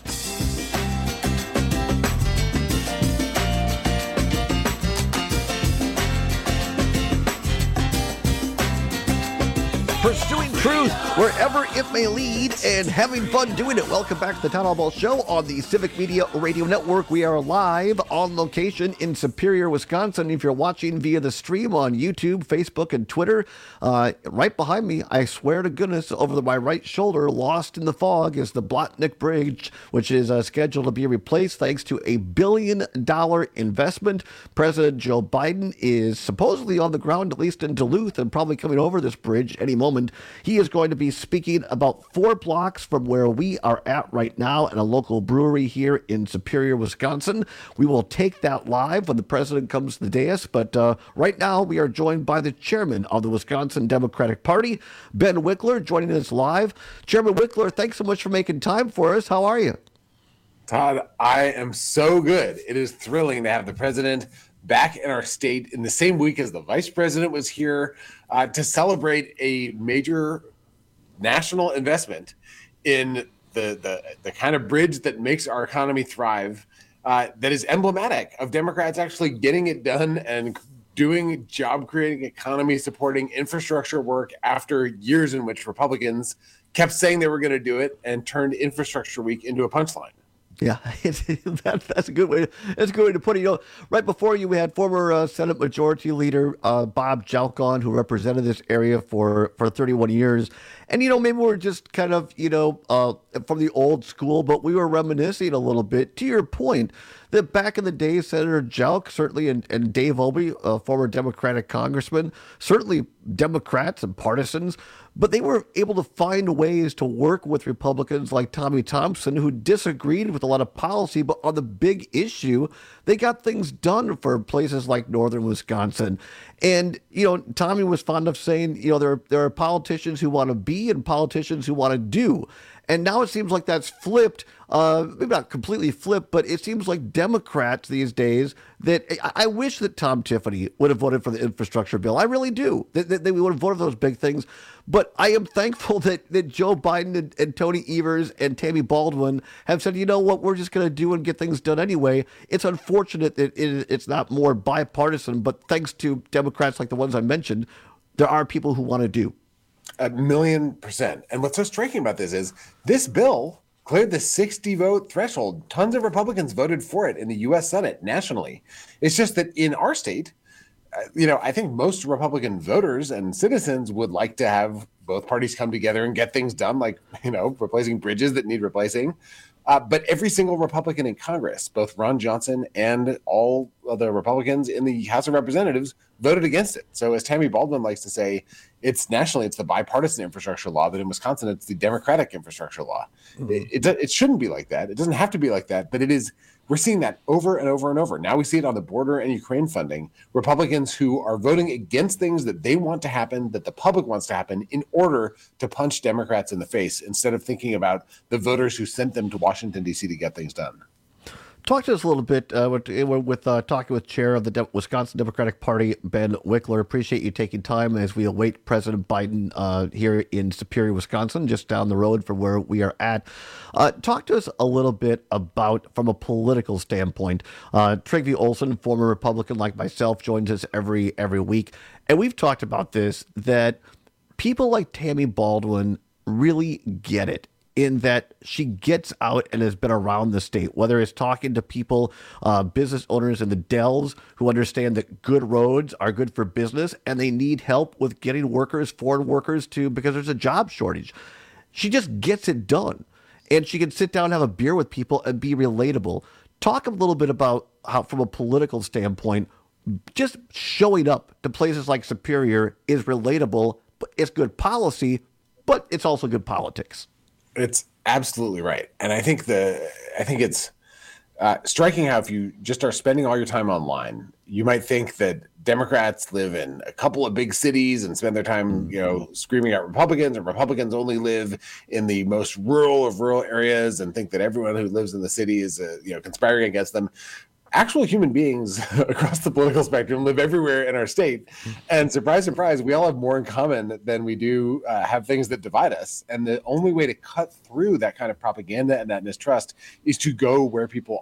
Speaker 16: pursuing truth wherever it may lead and having fun doing it. Welcome back to the Town Hall Ball Show on the Civic Media Radio Network. We are live on location in Superior, Wisconsin. If you're watching via the stream on YouTube, Facebook, and Twitter, uh, right behind me, I swear to goodness, over my right shoulder, lost in the fog, is the Blotnick Bridge, which is uh, scheduled to be replaced thanks to a billion dollar investment. President Joe Biden is supposedly on the ground, at least in Duluth, and probably coming over this bridge any moment. He is going to be speaking about four blocks from where we are at right now in a local brewery here in Superior, Wisconsin. We will take that live when the president comes to the dais, but uh, right now we are joined by the chairman of the Wisconsin Democratic Party, Ben Wickler, joining us live. Chairman Wickler, thanks so much for making time for us. How are you?
Speaker 2: Todd, I am so good. It is thrilling to have the president back in our state in the same week as the vice president was here uh, to celebrate a major national investment in the, the, the kind of bridge that makes our economy thrive, uh, that is emblematic of Democrats actually getting it done and doing job-creating, economy-supporting infrastructure work after years in which Republicans kept saying they were going to do it and turned Infrastructure Week into a punchline.
Speaker 16: Yeah, that, that's a good way. That's a good way to put it. You know, right before you, we had former uh, Senate Majority Leader uh, Bob Jalk on, who represented this area for, for thirty-one years. And, you know, maybe we're just kind of, you know, uh, from the old school, but we were reminiscing a little bit, to your point, that back in the day, Senator Jalk, certainly, and, and Dave Obey, a former Democratic congressman, certainly Democrats and partisans, but they were able to find ways to work with Republicans like Tommy Thompson, who disagreed with a lot of policy, but on the big issue, they got things done for places like northern Wisconsin. And, you know, Tommy was fond of saying, you know, there, there are politicians who want to be and politicians who want to do. And now it seems like that's flipped, uh, maybe not completely flipped, but it seems like Democrats these days that I, I wish that Tom Tiffany would have voted for the infrastructure bill. I really do. That, that they would have voted for those big things. But I am thankful that, that Joe Biden and, and Tony Evers and Tammy Baldwin have said, you know what, we're just going to do and get things done anyway. It's unfortunate that it, it's not more bipartisan, but thanks to Democrats like the ones I mentioned, there are people who want to do.
Speaker 2: A million percent. And what's so striking about this is this bill cleared the sixty vote threshold. Tons of Republicans voted for it in the U S Senate nationally. It's just that in our state, uh, you know, I think most Republican voters and citizens would like to have both parties come together and get things done, like, you know, replacing bridges that need replacing. Uh, but every single Republican in Congress, both Ron Johnson and all of the Republicans in the House of Representatives, voted against it. So as Tammy Baldwin likes to say, it's nationally, it's the bipartisan infrastructure law, but in Wisconsin, it's the Democratic infrastructure law. Mm-hmm. It, it, it shouldn't be like that. It doesn't have to be like that, but it is. We're seeing that over and over and over. Now we see it on the border and Ukraine funding. Republicans who are voting against things that they want to happen, that the public wants to happen, in order to punch Democrats in the face instead of thinking about the voters who sent them to Washington, D C to get things done.
Speaker 16: Talk to us a little bit uh, with, with uh, talking with Chair of the De- Wisconsin Democratic Party, Ben Wickler. Appreciate you taking time as we await President Biden uh, here in Superior, Wisconsin, just down the road from where we are at. Uh, talk to us a little bit about, from a political standpoint, uh, Trygve Olsen, former Republican like myself, joins us every every week. And we've talked about this, that people like Tammy Baldwin really get it, in that she gets out and has been around the state, whether it's talking to people, uh, business owners in the Dells who understand that good roads are good for business and they need help with getting workers, foreign workers, to because there's a job shortage. She just gets it done, and she can sit down and have a beer with people and be relatable. Talk a little bit about how, from a political standpoint, just showing up to places like Superior is relatable, but it's good policy, but it's also good politics.
Speaker 2: It's absolutely right. And I think the I think it's uh, striking how if you just are spending all your time online, you might think that Democrats live in a couple of big cities and spend their time, you know, screaming at Republicans, and Republicans only live in the most rural of rural areas and think that everyone who lives in the city is, uh, you know, conspiring against them. Actual human beings across the political spectrum live everywhere in our state. And surprise, surprise, we all have more in common than we do uh, have things that divide us. And the only way to cut through that kind of propaganda and that mistrust is to go where people are.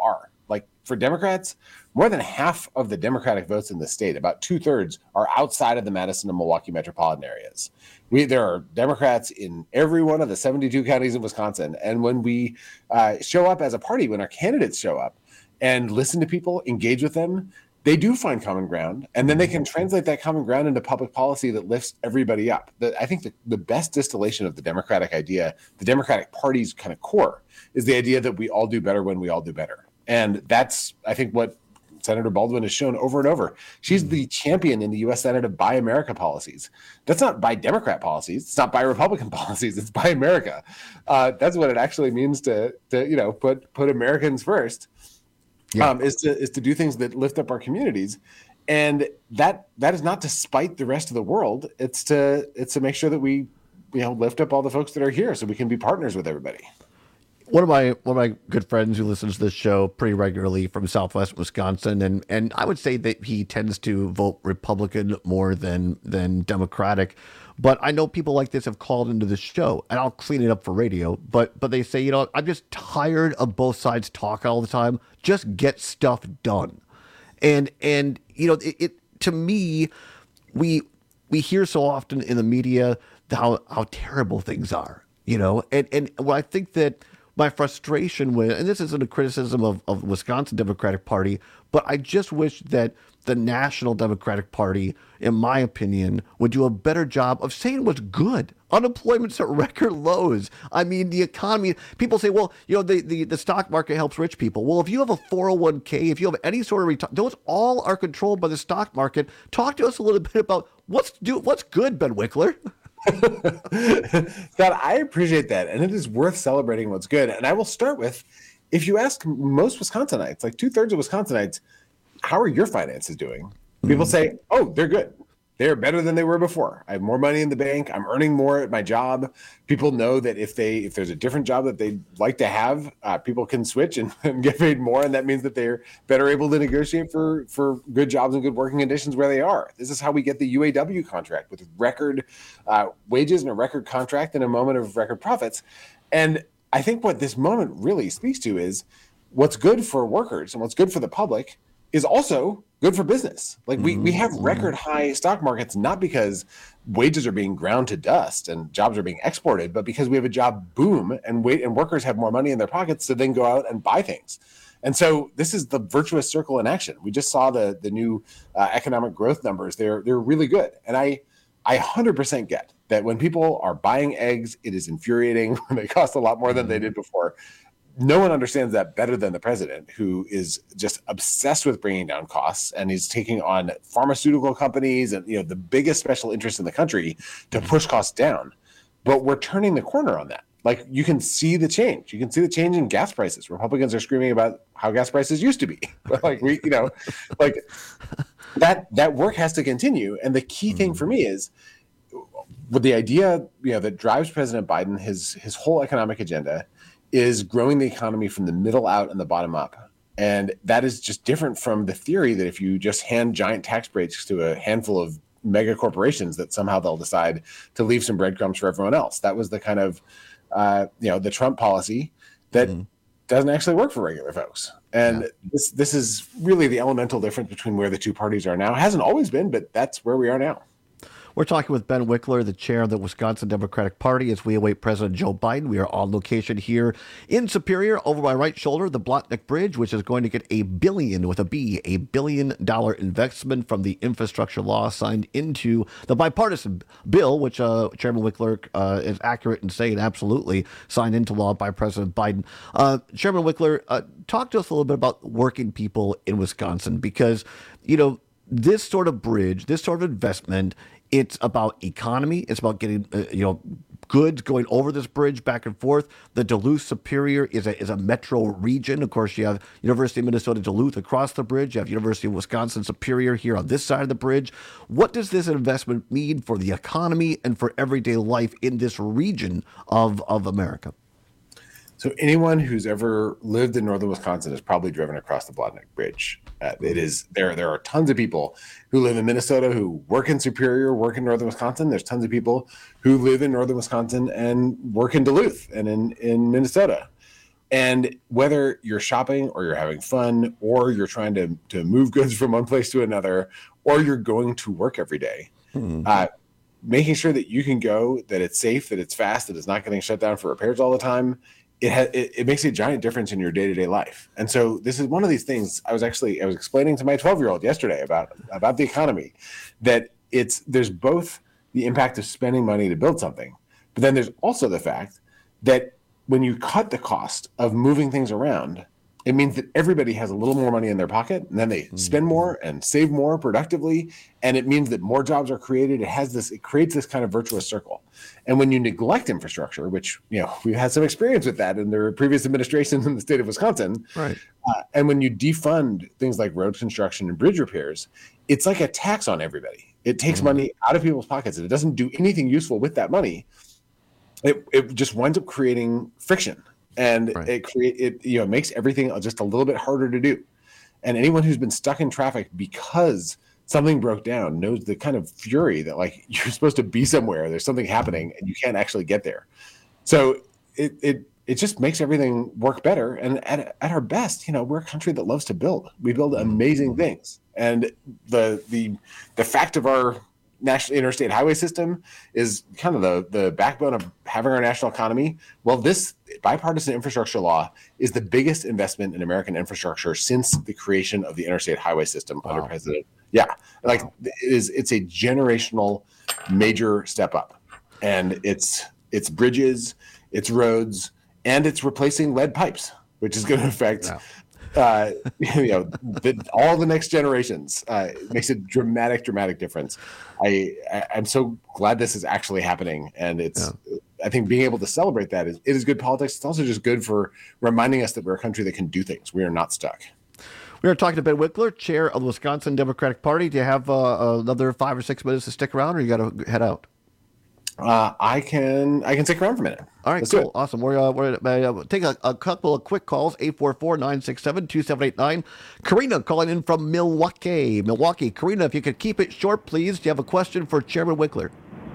Speaker 2: Like for Democrats, more than half of the Democratic votes in the state, about two thirds, are outside of the Madison and Milwaukee metropolitan areas. We there are Democrats in every one of the seventy-two counties in Wisconsin. And when we uh, show up as a party, when our candidates show up and listen to people, engage with them, they do find common ground, and then they can translate that common ground into public policy that lifts everybody up. The, I think the, the best distillation of the Democratic idea, the Democratic Party's kind of core, is the idea that we all do better when we all do better. And that's, I think, what Senator Baldwin has shown over and over. She's the champion in the U S Senate of Buy America policies. That's not by Democrat policies. It's not by Republican policies. It's by America. Uh, that's what it actually means to, to you know, put put Americans first. Yeah. Um, is to is to do things that lift up our communities, and that that is not to spite the rest of the world. It's to it's to make sure that we you know lift up all the folks that are here, so we can be partners with everybody.
Speaker 16: One of my one of my good friends who listens to this show pretty regularly from Southwest Wisconsin, and and I would say that he tends to vote Republican more than than Democratic. But I know people like this have called into the show, and I'll clean it up for radio. But but they say, you know, I'm just tired of both sides talking all the time. Just get stuff done. And and you know, it, it to me, we we hear so often in the media how how terrible things are. You know, and and what I think that my frustration with, and this isn't a criticism of of the Wisconsin Democratic Party, but I just wish that the National Democratic Party, in my opinion, would do a better job of saying what's good. Unemployment's at record lows. I mean, the economy, people say, well, you know, the, the, the stock market helps rich people. Well, if you have a four oh one k, if you have any sort of retirement, those all are controlled by the stock market. Talk to us a little bit about what's do what's good, Ben Wickler.
Speaker 2: Scott, I appreciate that. And it is worth celebrating what's good. And I will start with, if you ask most Wisconsinites, like two thirds of Wisconsinites, how are your finances doing? People mm-hmm. say, oh, they're good. They're better than they were before. I have more money in the bank. I'm earning more at my job. People know that if they if there's a different job that they'd like to have, uh, people can switch and, and get paid more. And that means that they're better able to negotiate for, for good jobs and good working conditions where they are. This is how we get the U A W contract with record uh, wages and a record contract in a moment of record profits. And I think what this moment really speaks to is what's good for workers and what's good for the public is also good for business. Like we, mm-hmm. we have record high stock markets, not because wages are being ground to dust and jobs are being exported, but because we have a job boom and wait and workers have more money in their pockets to then go out and buy things. And so this is the virtuous circle in action. We just saw the the new uh, economic growth numbers. They're they're really good. And I I one hundred percent get that when people are buying eggs, it is infuriating when they cost a lot more than they did before. No one understands that better than the president, who is just obsessed with bringing down costs, and he's taking on pharmaceutical companies and you know the biggest special interests in the country to push costs down. But we're turning the corner on that. Like you can see the change. You can see the change in gas prices. Republicans are screaming about how gas prices used to be. like we, you know, like that that work has to continue. And the key thing for me is with the idea, you know, that drives President Biden, his his whole economic agenda is growing the economy from the middle out and the bottom up. And that is just different from the theory that if you just hand giant tax breaks to a handful of mega corporations, that somehow they'll decide to leave some breadcrumbs for everyone else. That was the kind of, uh, you know, the Trump policy that mm-hmm. doesn't actually work for regular folks. And yeah. this this is really the elemental difference between where the two parties are now. It hasn't always been, but that's where we are now.
Speaker 16: We're talking with Ben Wickler, the chair of the Wisconsin Democratic Party, as we await President Joe Biden. We are on location here in Superior. Over my right shoulder, the Blotnick Bridge, which is going to get a billion, with a B, a billion dollar investment from the infrastructure law signed into the bipartisan bill, which uh, Chairman Wickler uh, is accurate in saying absolutely signed into law by President Biden. Uh, Chairman Wickler, uh, talk to us a little bit about working people in Wisconsin, because, you know, this sort of bridge, this sort of investment, it's about economy. It's about getting, uh, you know, goods going over this bridge back and forth. The Duluth Superior is a is a metro region. Of course, you have University of Minnesota Duluth across the bridge. You have University of Wisconsin Superior here on this side of the bridge. What does this investment mean for the economy and for everyday life in this region of, of America?
Speaker 2: So anyone who's ever lived in northern Wisconsin has probably driven across the Blotnick Bridge. Uh, it is there. There are tons of people who live in Minnesota who work in Superior, work in northern Wisconsin. There's tons of people who live in northern Wisconsin and work in Duluth and in, in Minnesota. And whether you're shopping or you're having fun or you're trying to, to move goods from one place to another or you're going to work every day, mm-hmm. uh, making sure that you can go, that it's safe, that it's fast, that it's not getting shut down for repairs all the time, it, ha- it, it makes a giant difference in your day-to-day life. And so this is one of these things I was actually I was explaining to my twelve-year-old yesterday about, about the economy, that it's there's both the impact of spending money to build something, but then there's also the fact that when you cut the cost of moving things around, it means that everybody has a little more money in their pocket, and then they mm-hmm. spend more and save more productively, and it means that more jobs are created. It has this, it creates this kind of virtuous circle. And when you neglect infrastructure, which, you know, we've had some experience with that in the previous administrations in the state of Wisconsin,
Speaker 16: right?
Speaker 2: Uh, and when you defund things like road construction and bridge repairs, it's like a tax on everybody. It takes mm-hmm. money out of people's pockets, and it doesn't do anything useful with that money. It it just winds up creating friction, and right. it create it you know makes everything just a little bit harder to do. And anyone who's been stuck in traffic because something broke down knows the kind of fury that, like, you're supposed to be somewhere, there's something happening, and you can't actually get there. So it it it just makes everything work better. And at at our best, you know, we're a country that loves to build. We build amazing things, and the the the fact of our national interstate highway system is kind of the, the backbone of having our national economy. Well, this bipartisan infrastructure law is the biggest investment in American infrastructure since the creation of the interstate highway system wow. under President. Yeah, like it is. It's a generational major step up, and it's it's bridges, it's roads, and it's replacing lead pipes, which is going to affect. Yeah. Uh, you know, the, all the next generations. Uh, it makes a dramatic, dramatic difference. I, I I'm so glad this is actually happening, and it's. Yeah. I think being able to celebrate that is it is good politics. It's also just good for reminding us that we're a country that can do things. We are not stuck.
Speaker 16: We are talking to Ben Wickler, chair of the Wisconsin Democratic Party. Do you have uh, another five or six minutes to stick around, or you got to head out?
Speaker 2: Uh, I can I can stick around for a minute.
Speaker 16: All right, Let's cool, awesome. We're uh, we're uh, take a, a couple of quick calls. eight four four, nine six seven, two seven eight nine. Karina calling in from Milwaukee. Milwaukee, Karina, if you could keep it short, please. Do you have a question for Chairman Wickler?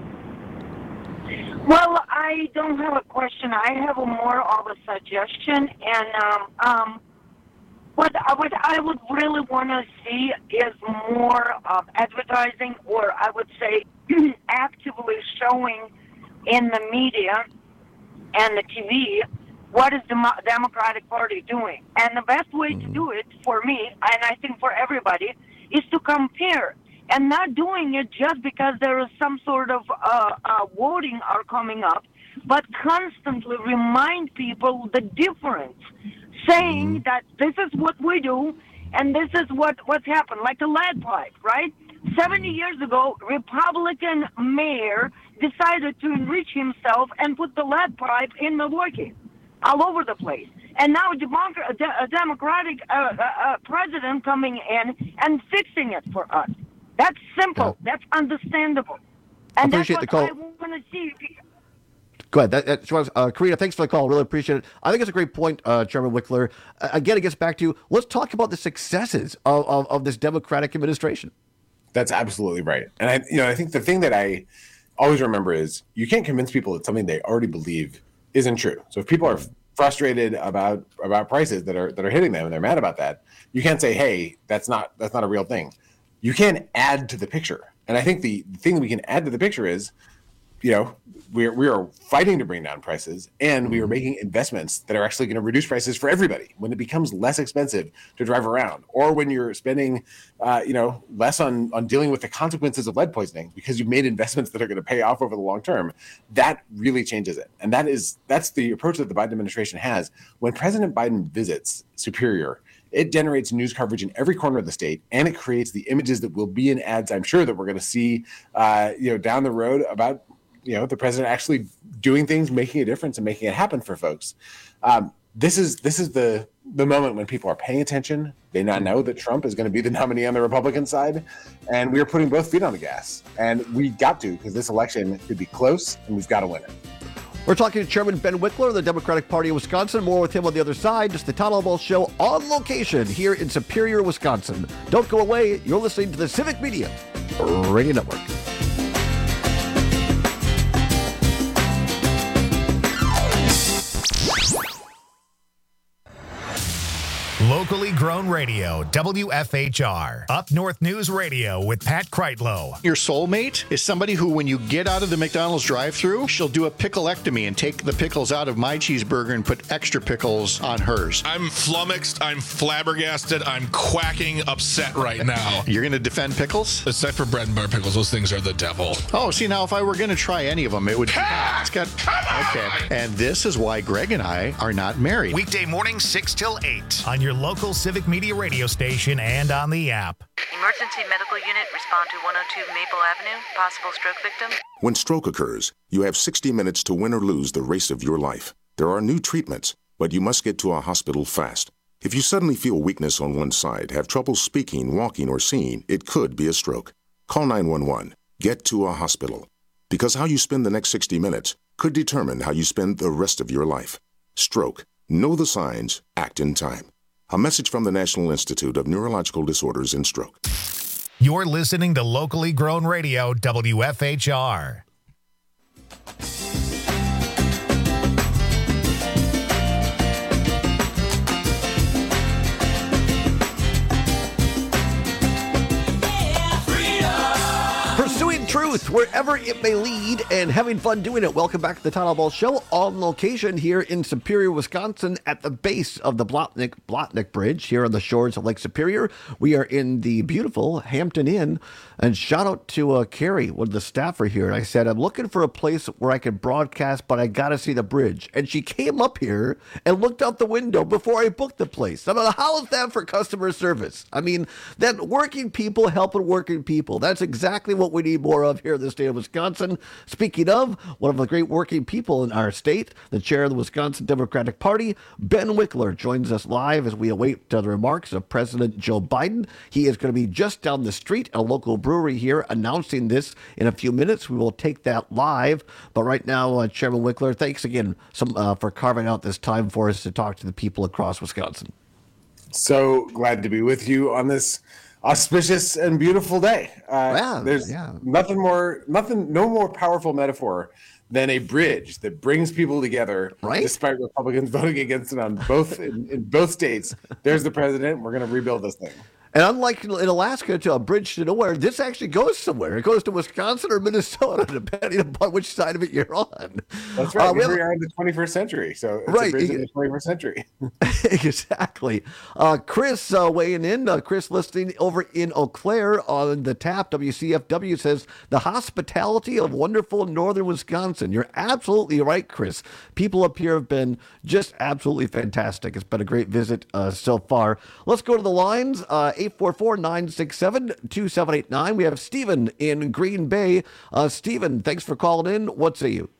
Speaker 3: Well, I don't have a question. I have a more of a suggestion, and um, um, what I would I would really want to see is more of advertising, or I would say actively showing in the media and the T V what is the Democratic Party doing. And the best way to do it for me, and I think for everybody, is to compare. And not doing it just because there is some sort of uh, uh, voting are coming up, but constantly remind people the difference, saying that this is what we do and this is what, what's happened, like the lead pipe, right? seventy years ago, Republican mayor decided to enrich himself and put the lead pipe in Milwaukee, all over the place. And now a, Democrat, a Democratic uh, uh, president coming in and fixing it for us. That's simple. Yeah. That's understandable. And
Speaker 16: I appreciate
Speaker 3: that's
Speaker 16: the
Speaker 3: what
Speaker 16: call.
Speaker 3: I want to see.
Speaker 16: Go ahead. That, that's what, uh, Karina, thanks for the call. Really appreciate it. I think it's a great point, uh, Chairman Wickler. Uh, again, it gets back to, let's talk about the successes of, of, of this Democratic administration.
Speaker 2: That's absolutely right. And I, you know, I think the thing that I always remember is you can't convince people that something they already believe isn't true. So if people are frustrated about about prices that are that are hitting them and they're mad about that, you can't say, hey, that's not that's not a real thing. You can add to the picture. And I think the, the thing that we can add to the picture is, you know, we are, we are fighting to bring down prices, and we are making investments that are actually going to reduce prices for everybody when it becomes less expensive to drive around, or when you're spending, uh, you know, less on, on dealing with the consequences of lead poisoning because you've made investments that are going to pay off over the long term. That really changes it. And that is, that's the approach that the Biden administration has. When President Biden visits Superior, it generates news coverage in every corner of the state, and it creates the images that will be in ads, I'm sure, that we're going to see, uh, you know, down the road about, you know, the president actually doing things, making a difference, and making it happen for folks. Um, this is this is the the moment when people are paying attention. They now know that Trump is going to be the nominee on the Republican side, and we are putting both feet on the gas. And we got to, because this election could be close, and we've got to win it.
Speaker 16: We're talking to Chairman Ben Wickler of the Democratic Party of Wisconsin. More with him on the other side. It's the Todd Albaugh Show on location here in Superior, Wisconsin. Don't go away. You're listening to the Civic Media Radio Network.
Speaker 14: Locally grown radio, W F H R. Up North News Radio with Pat Kreitlow.
Speaker 4: Your soulmate is somebody who, when you get out of the McDonald's drive-thru, she'll do a pickleectomy and take the pickles out of my cheeseburger and put extra pickles on hers.
Speaker 5: I'm flummoxed. I'm flabbergasted. I'm quacking upset right now.
Speaker 4: You're going to defend pickles?
Speaker 5: Except for bread and butter pickles. Those things are the devil.
Speaker 4: Oh, see, now if I were going to try any of them, it would be... It's got, okay. And this is why Greg and I are not married.
Speaker 14: Weekday morning, six till eight on your local Civic Media radio station and on the app.
Speaker 6: Emergency medical unit, respond to one oh two Maple Avenue. Possible stroke victim.
Speaker 8: When stroke occurs, you have sixty minutes to win or lose the race of your life. There are new treatments, but you must get to a hospital fast. If you suddenly feel weakness on one side, have trouble speaking, walking, or seeing, it could be a stroke. Call nine one one. Get to a hospital. Because how you spend the next sixty minutes could determine how you spend the rest of your life. Stroke. Know the signs. Act in time. A message from the National Institute of Neurological Disorders and Stroke.
Speaker 14: You're listening to Locally Grown Radio, W F H R.
Speaker 16: Pursuing truth wherever it may lead and having fun doing it. Welcome back to the Todd Ball Show, on location here in Superior, Wisconsin, at the base of the Blotnick Blotnick Bridge here on the shores of Lake Superior. We are in the beautiful Hampton Inn, and shout out to uh, Carrie, one of the staffer here. And I said, I'm looking for a place where I can broadcast, but I got to see the bridge. And she came up here and looked out the window before I booked the place. I mean, how is that for customer service? I mean, that working people helping working people. That's exactly what we need more of here in the state of Wisconsin. Speaking of, one of the great working people in our state, the chair of the Wisconsin Democratic Party, Ben Wickler, joins us live as we await uh, the remarks of President Joe Biden. He is going to be just down the street at a local brewery here announcing this in a few minutes. We will take that live. But right now, uh, Chairman Wickler, thanks again some, uh, for carving out this time for us to talk to the people across Wisconsin.
Speaker 2: So glad to be with you on this auspicious and beautiful day. Uh,
Speaker 16: yeah,
Speaker 2: there's
Speaker 16: yeah.
Speaker 2: nothing more, nothing, no more powerful metaphor than a bridge that brings people together,
Speaker 16: right?
Speaker 2: Despite Republicans voting against it on both in, in both states. There's the president. We're going to rebuild this thing.
Speaker 16: And unlike in Alaska, to a bridge to nowhere, this actually goes somewhere. It goes to Wisconsin or Minnesota, depending upon which side of it you're on.
Speaker 2: That's right.
Speaker 16: Uh,
Speaker 2: we are in the twenty-first century, so it's
Speaker 16: right.
Speaker 2: a bridge in the twenty-first century.
Speaker 16: Exactly. Uh, Chris uh, weighing in. Uh, Chris listening over in Eau Claire on the tap. W C F W says, the hospitality of wonderful northern Wisconsin. You're absolutely right, Chris. People up here have been just absolutely fantastic. It's been a great visit uh, so far. Let's go to the lines. Uh, eight four four, nine six seven, two seven eight nine. We have Stephen in Green Bay. Uh, Stephen, thanks for calling in. What say you?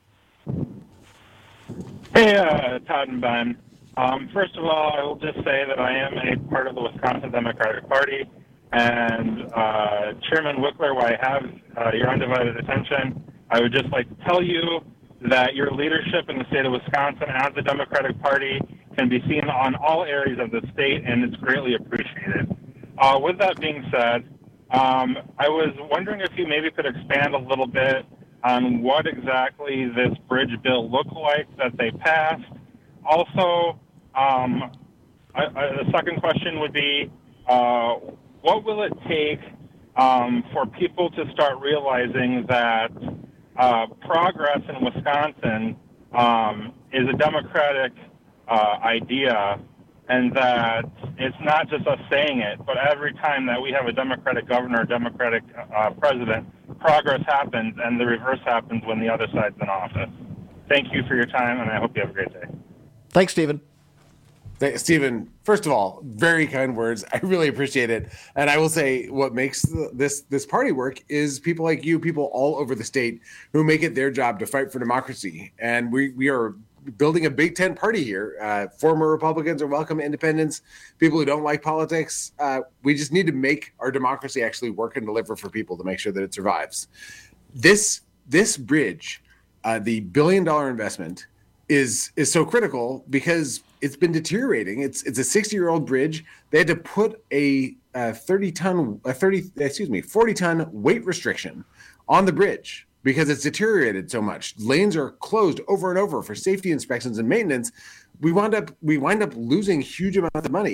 Speaker 9: Hey, uh, Todd and Ben. Um, first of all, I will just say that I am a part of the Wisconsin Democratic Party, and uh, Chairman Wickler, while I have uh, your undivided attention, I would just like to tell you that your leadership in the state of Wisconsin as the Democratic Party can be seen on all areas of the state, and it's greatly appreciated. Uh, with that being said, um, I was wondering if you maybe could expand a little bit on what exactly this bridge bill looked like that they passed. Also, um, I, I, the second question would be, uh, what will it take um, for people to start realizing that uh, progress in Wisconsin um, is a democratic uh, idea, and that it's not just us saying it, but every time that we have a Democratic governor, Democratic uh, president, progress happens, and the reverse happens when the other side's in office. Thank you for your time, and I hope you have a great day.
Speaker 16: Thanks, Stephen.
Speaker 2: Th- Stephen, first of all, very kind words. I really appreciate it. And I will say what makes the, this this party work is people like you, people all over the state who make it their job to fight for democracy. And we, we are building a big tent party here. Uh, former Republicans are welcome, independents, people who don't like politics. Uh, we just need to make our democracy actually work and deliver for people to make sure that it survives. This this bridge, uh, the billion dollar investment, is is so critical because it's been deteriorating. It's it's a sixty year old bridge. They had to put a, a thirty ton, a thirty excuse me, forty ton weight restriction on the bridge because it's deteriorated so much. Lanes are closed over and over for safety inspections and maintenance. We wind up we wind up losing huge amounts of money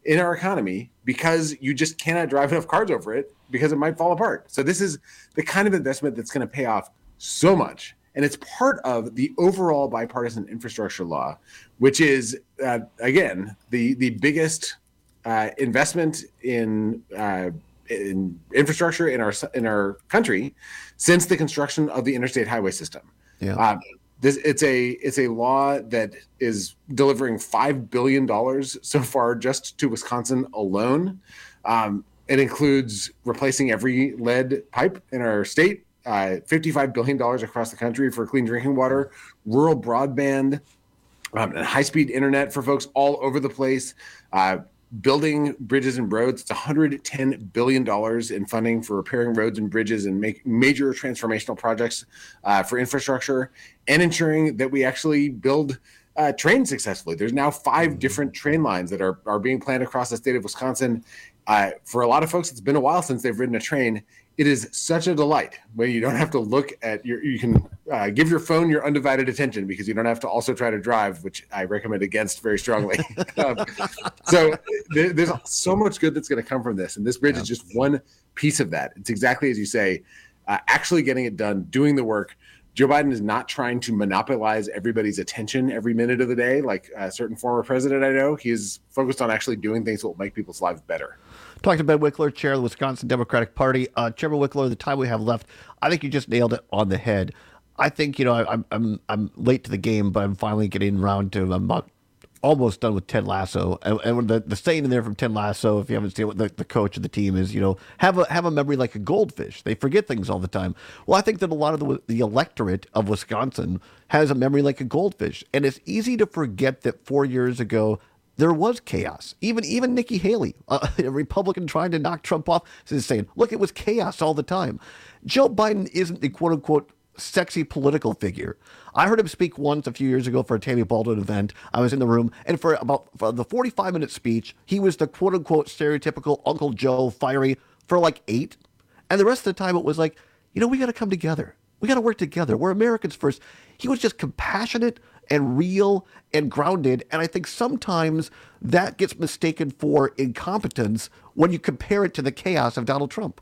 Speaker 2: in our economy because you just cannot drive enough cars over it because it might fall apart. So this is the kind of investment that's going to pay off so much. And it's part of the overall bipartisan infrastructure law, which is, uh, again, the, the biggest uh, investment in uh, in infrastructure in our in our country since the construction of the interstate highway system.
Speaker 16: Yeah.
Speaker 2: Uh, this it's a it's a law that is delivering five billion dollars so far just to Wisconsin alone. Um, it includes replacing every lead pipe in our state, uh, fifty-five billion dollars across the country for clean drinking water, rural broadband, um, and high-speed internet for folks all over the place. Uh, building bridges and roads. It's one hundred ten billion dollars in funding for repairing roads and bridges and make major transformational projects uh, for infrastructure, and ensuring that we actually build uh, trains successfully. There's now five different train lines that are, are being planned across the state of Wisconsin. Uh, for a lot of folks, it's been a while since they've ridden a train. It is such a delight where you don't have to look at your, you can uh, give your phone your undivided attention because you don't have to also try to drive, which I recommend against very strongly. um, so there, there's so much good that's going to come from this. And this bridge yeah. is just one piece of that. It's exactly as you say, uh, actually getting it done, doing the work. Joe Biden is not trying to monopolize everybody's attention every minute of the day, like a certain former president I know. He is focused on actually doing things that will make people's lives better.
Speaker 16: Talking to Ben Wickler, chair of the Wisconsin Democratic Party. Uh, Chairman Wickler, the time we have left, I think you just nailed it on the head. I think, you know, I, I'm I'm I'm late to the game, but I'm finally getting around to, I'm about almost done with Ted Lasso. And, and the, the saying in there from Ted Lasso, if you haven't seen it, the, the coach of the team is, you know, have a have a memory like a goldfish. They forget things all the time. Well, I think that a lot of the, the electorate of Wisconsin has a memory like a goldfish. And it's easy to forget that four years ago, there was chaos. Even even Nikki Haley, a Republican trying to knock Trump off, is saying, look, it was chaos all the time. Joe Biden isn't the quote-unquote sexy political figure. I heard him speak once a few years ago for a Tammy Baldwin event. I was in the room, and for about for the forty-five minute speech, he was the quote-unquote stereotypical Uncle Joe, fiery, for like eight. And the rest of the time, it was like, you know, we got to come together. We got to work together. We're Americans first. He was just compassionate and real and grounded. And I think sometimes that gets mistaken for incompetence when you compare it to the chaos of Donald Trump.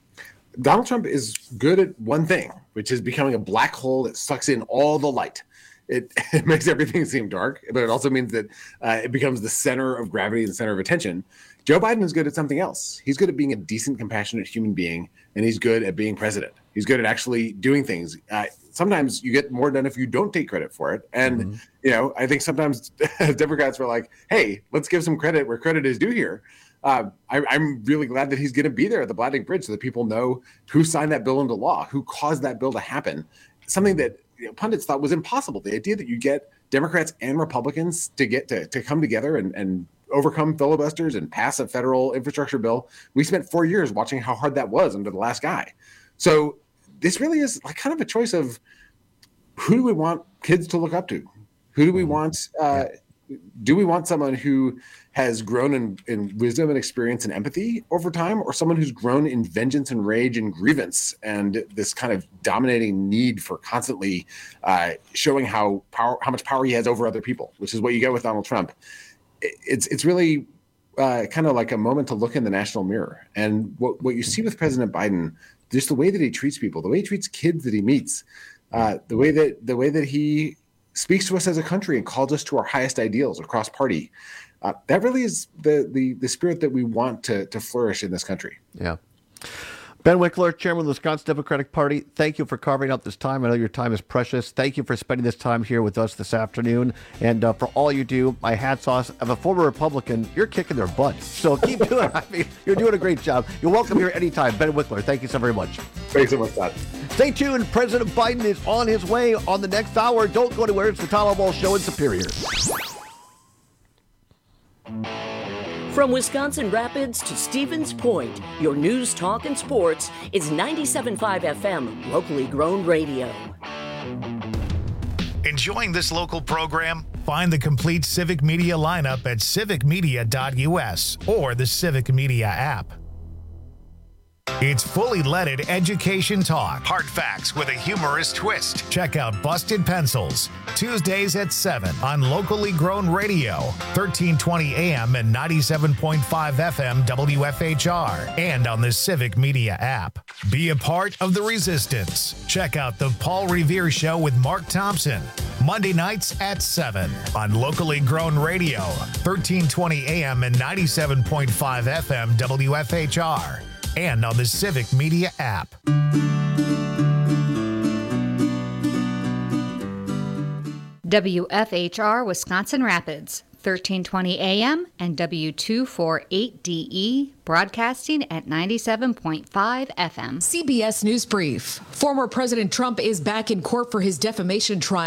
Speaker 2: Donald Trump is good at one thing, which is becoming a black hole that sucks in all the light. It, it makes everything seem dark, but it also means that uh, it becomes the center of gravity and the center of attention. Joe Biden is good at something else. He's good at being a decent, compassionate human being, and he's good at being president. He's good at actually doing things. Uh, sometimes you get more done if you don't take credit for it. And, mm-hmm. you know, I think sometimes Democrats were like, hey, let's give some credit where credit is due here. Uh, I, I'm really glad that he's going to be there at the Blading Bridge so that people know who signed that bill into law, who caused that bill to happen. Something that you know, pundits thought was impossible. The idea that you get Democrats and Republicans to get to, to come together and, and overcome filibusters and pass a federal infrastructure bill. We spent four years watching how hard that was under the last guy. So this really is like kind of a choice of who do we want kids to look up to? Who do we want? Uh, do we want someone who has grown in, in wisdom and experience and empathy over time, or someone who's grown in vengeance and rage and grievance and this kind of dominating need for constantly uh, showing how power, how much power he has over other people, which is what you get with Donald Trump. It's it's really uh, kind of like a moment to look in the national mirror. And what, what you see with President Biden, just the way that he treats people, the way he treats kids that he meets, uh, the way that the way that he speaks to us as a country and calls us to our highest ideals across party. Uh, that really is the, the the spirit that we want to to flourish in this country.
Speaker 16: Yeah. Ben Wickler, chairman of the Wisconsin Democratic Party, thank you for carving out this time. I know your time is precious. Thank you for spending this time here with us this afternoon. And uh, for all you do, my hat's off. As a former Republican, you're kicking their butt. So keep doing it. I mean, you're doing a great job. You're welcome here anytime. Ben Wickler, thank you so very much.
Speaker 2: Thanks so much, Todd.
Speaker 16: Stay tuned. President Biden is on his way on the next hour. Don't go anywhere. It's the Todd Ball Show in Superior.
Speaker 15: From Wisconsin Rapids to Stevens Point, your news, talk, and sports is ninety-seven point five F M, locally grown radio.
Speaker 14: Enjoying this local program? Find the complete Civic Media lineup at civic media dot U S or the Civic Media app. It's fully leaded education talk. Hard facts with a humorous twist. Check out Busted Pencils, Tuesdays at seven on locally grown radio, thirteen twenty A M and ninety-seven point five F M W F H R, and on the Civic Media app. Be a part of the resistance. Check out The Paul Revere Show with Mark Thompson, Monday nights at seven on locally grown radio, thirteen twenty A M and ninety-seven point five F M W F H R, and on the Civic Media app.
Speaker 10: W F H R Wisconsin Rapids, thirteen twenty A M and W two forty-eight D E, broadcasting at ninety-seven point five F M.
Speaker 11: C B S News Brief. Former President Trump is back in court for his defamation trial.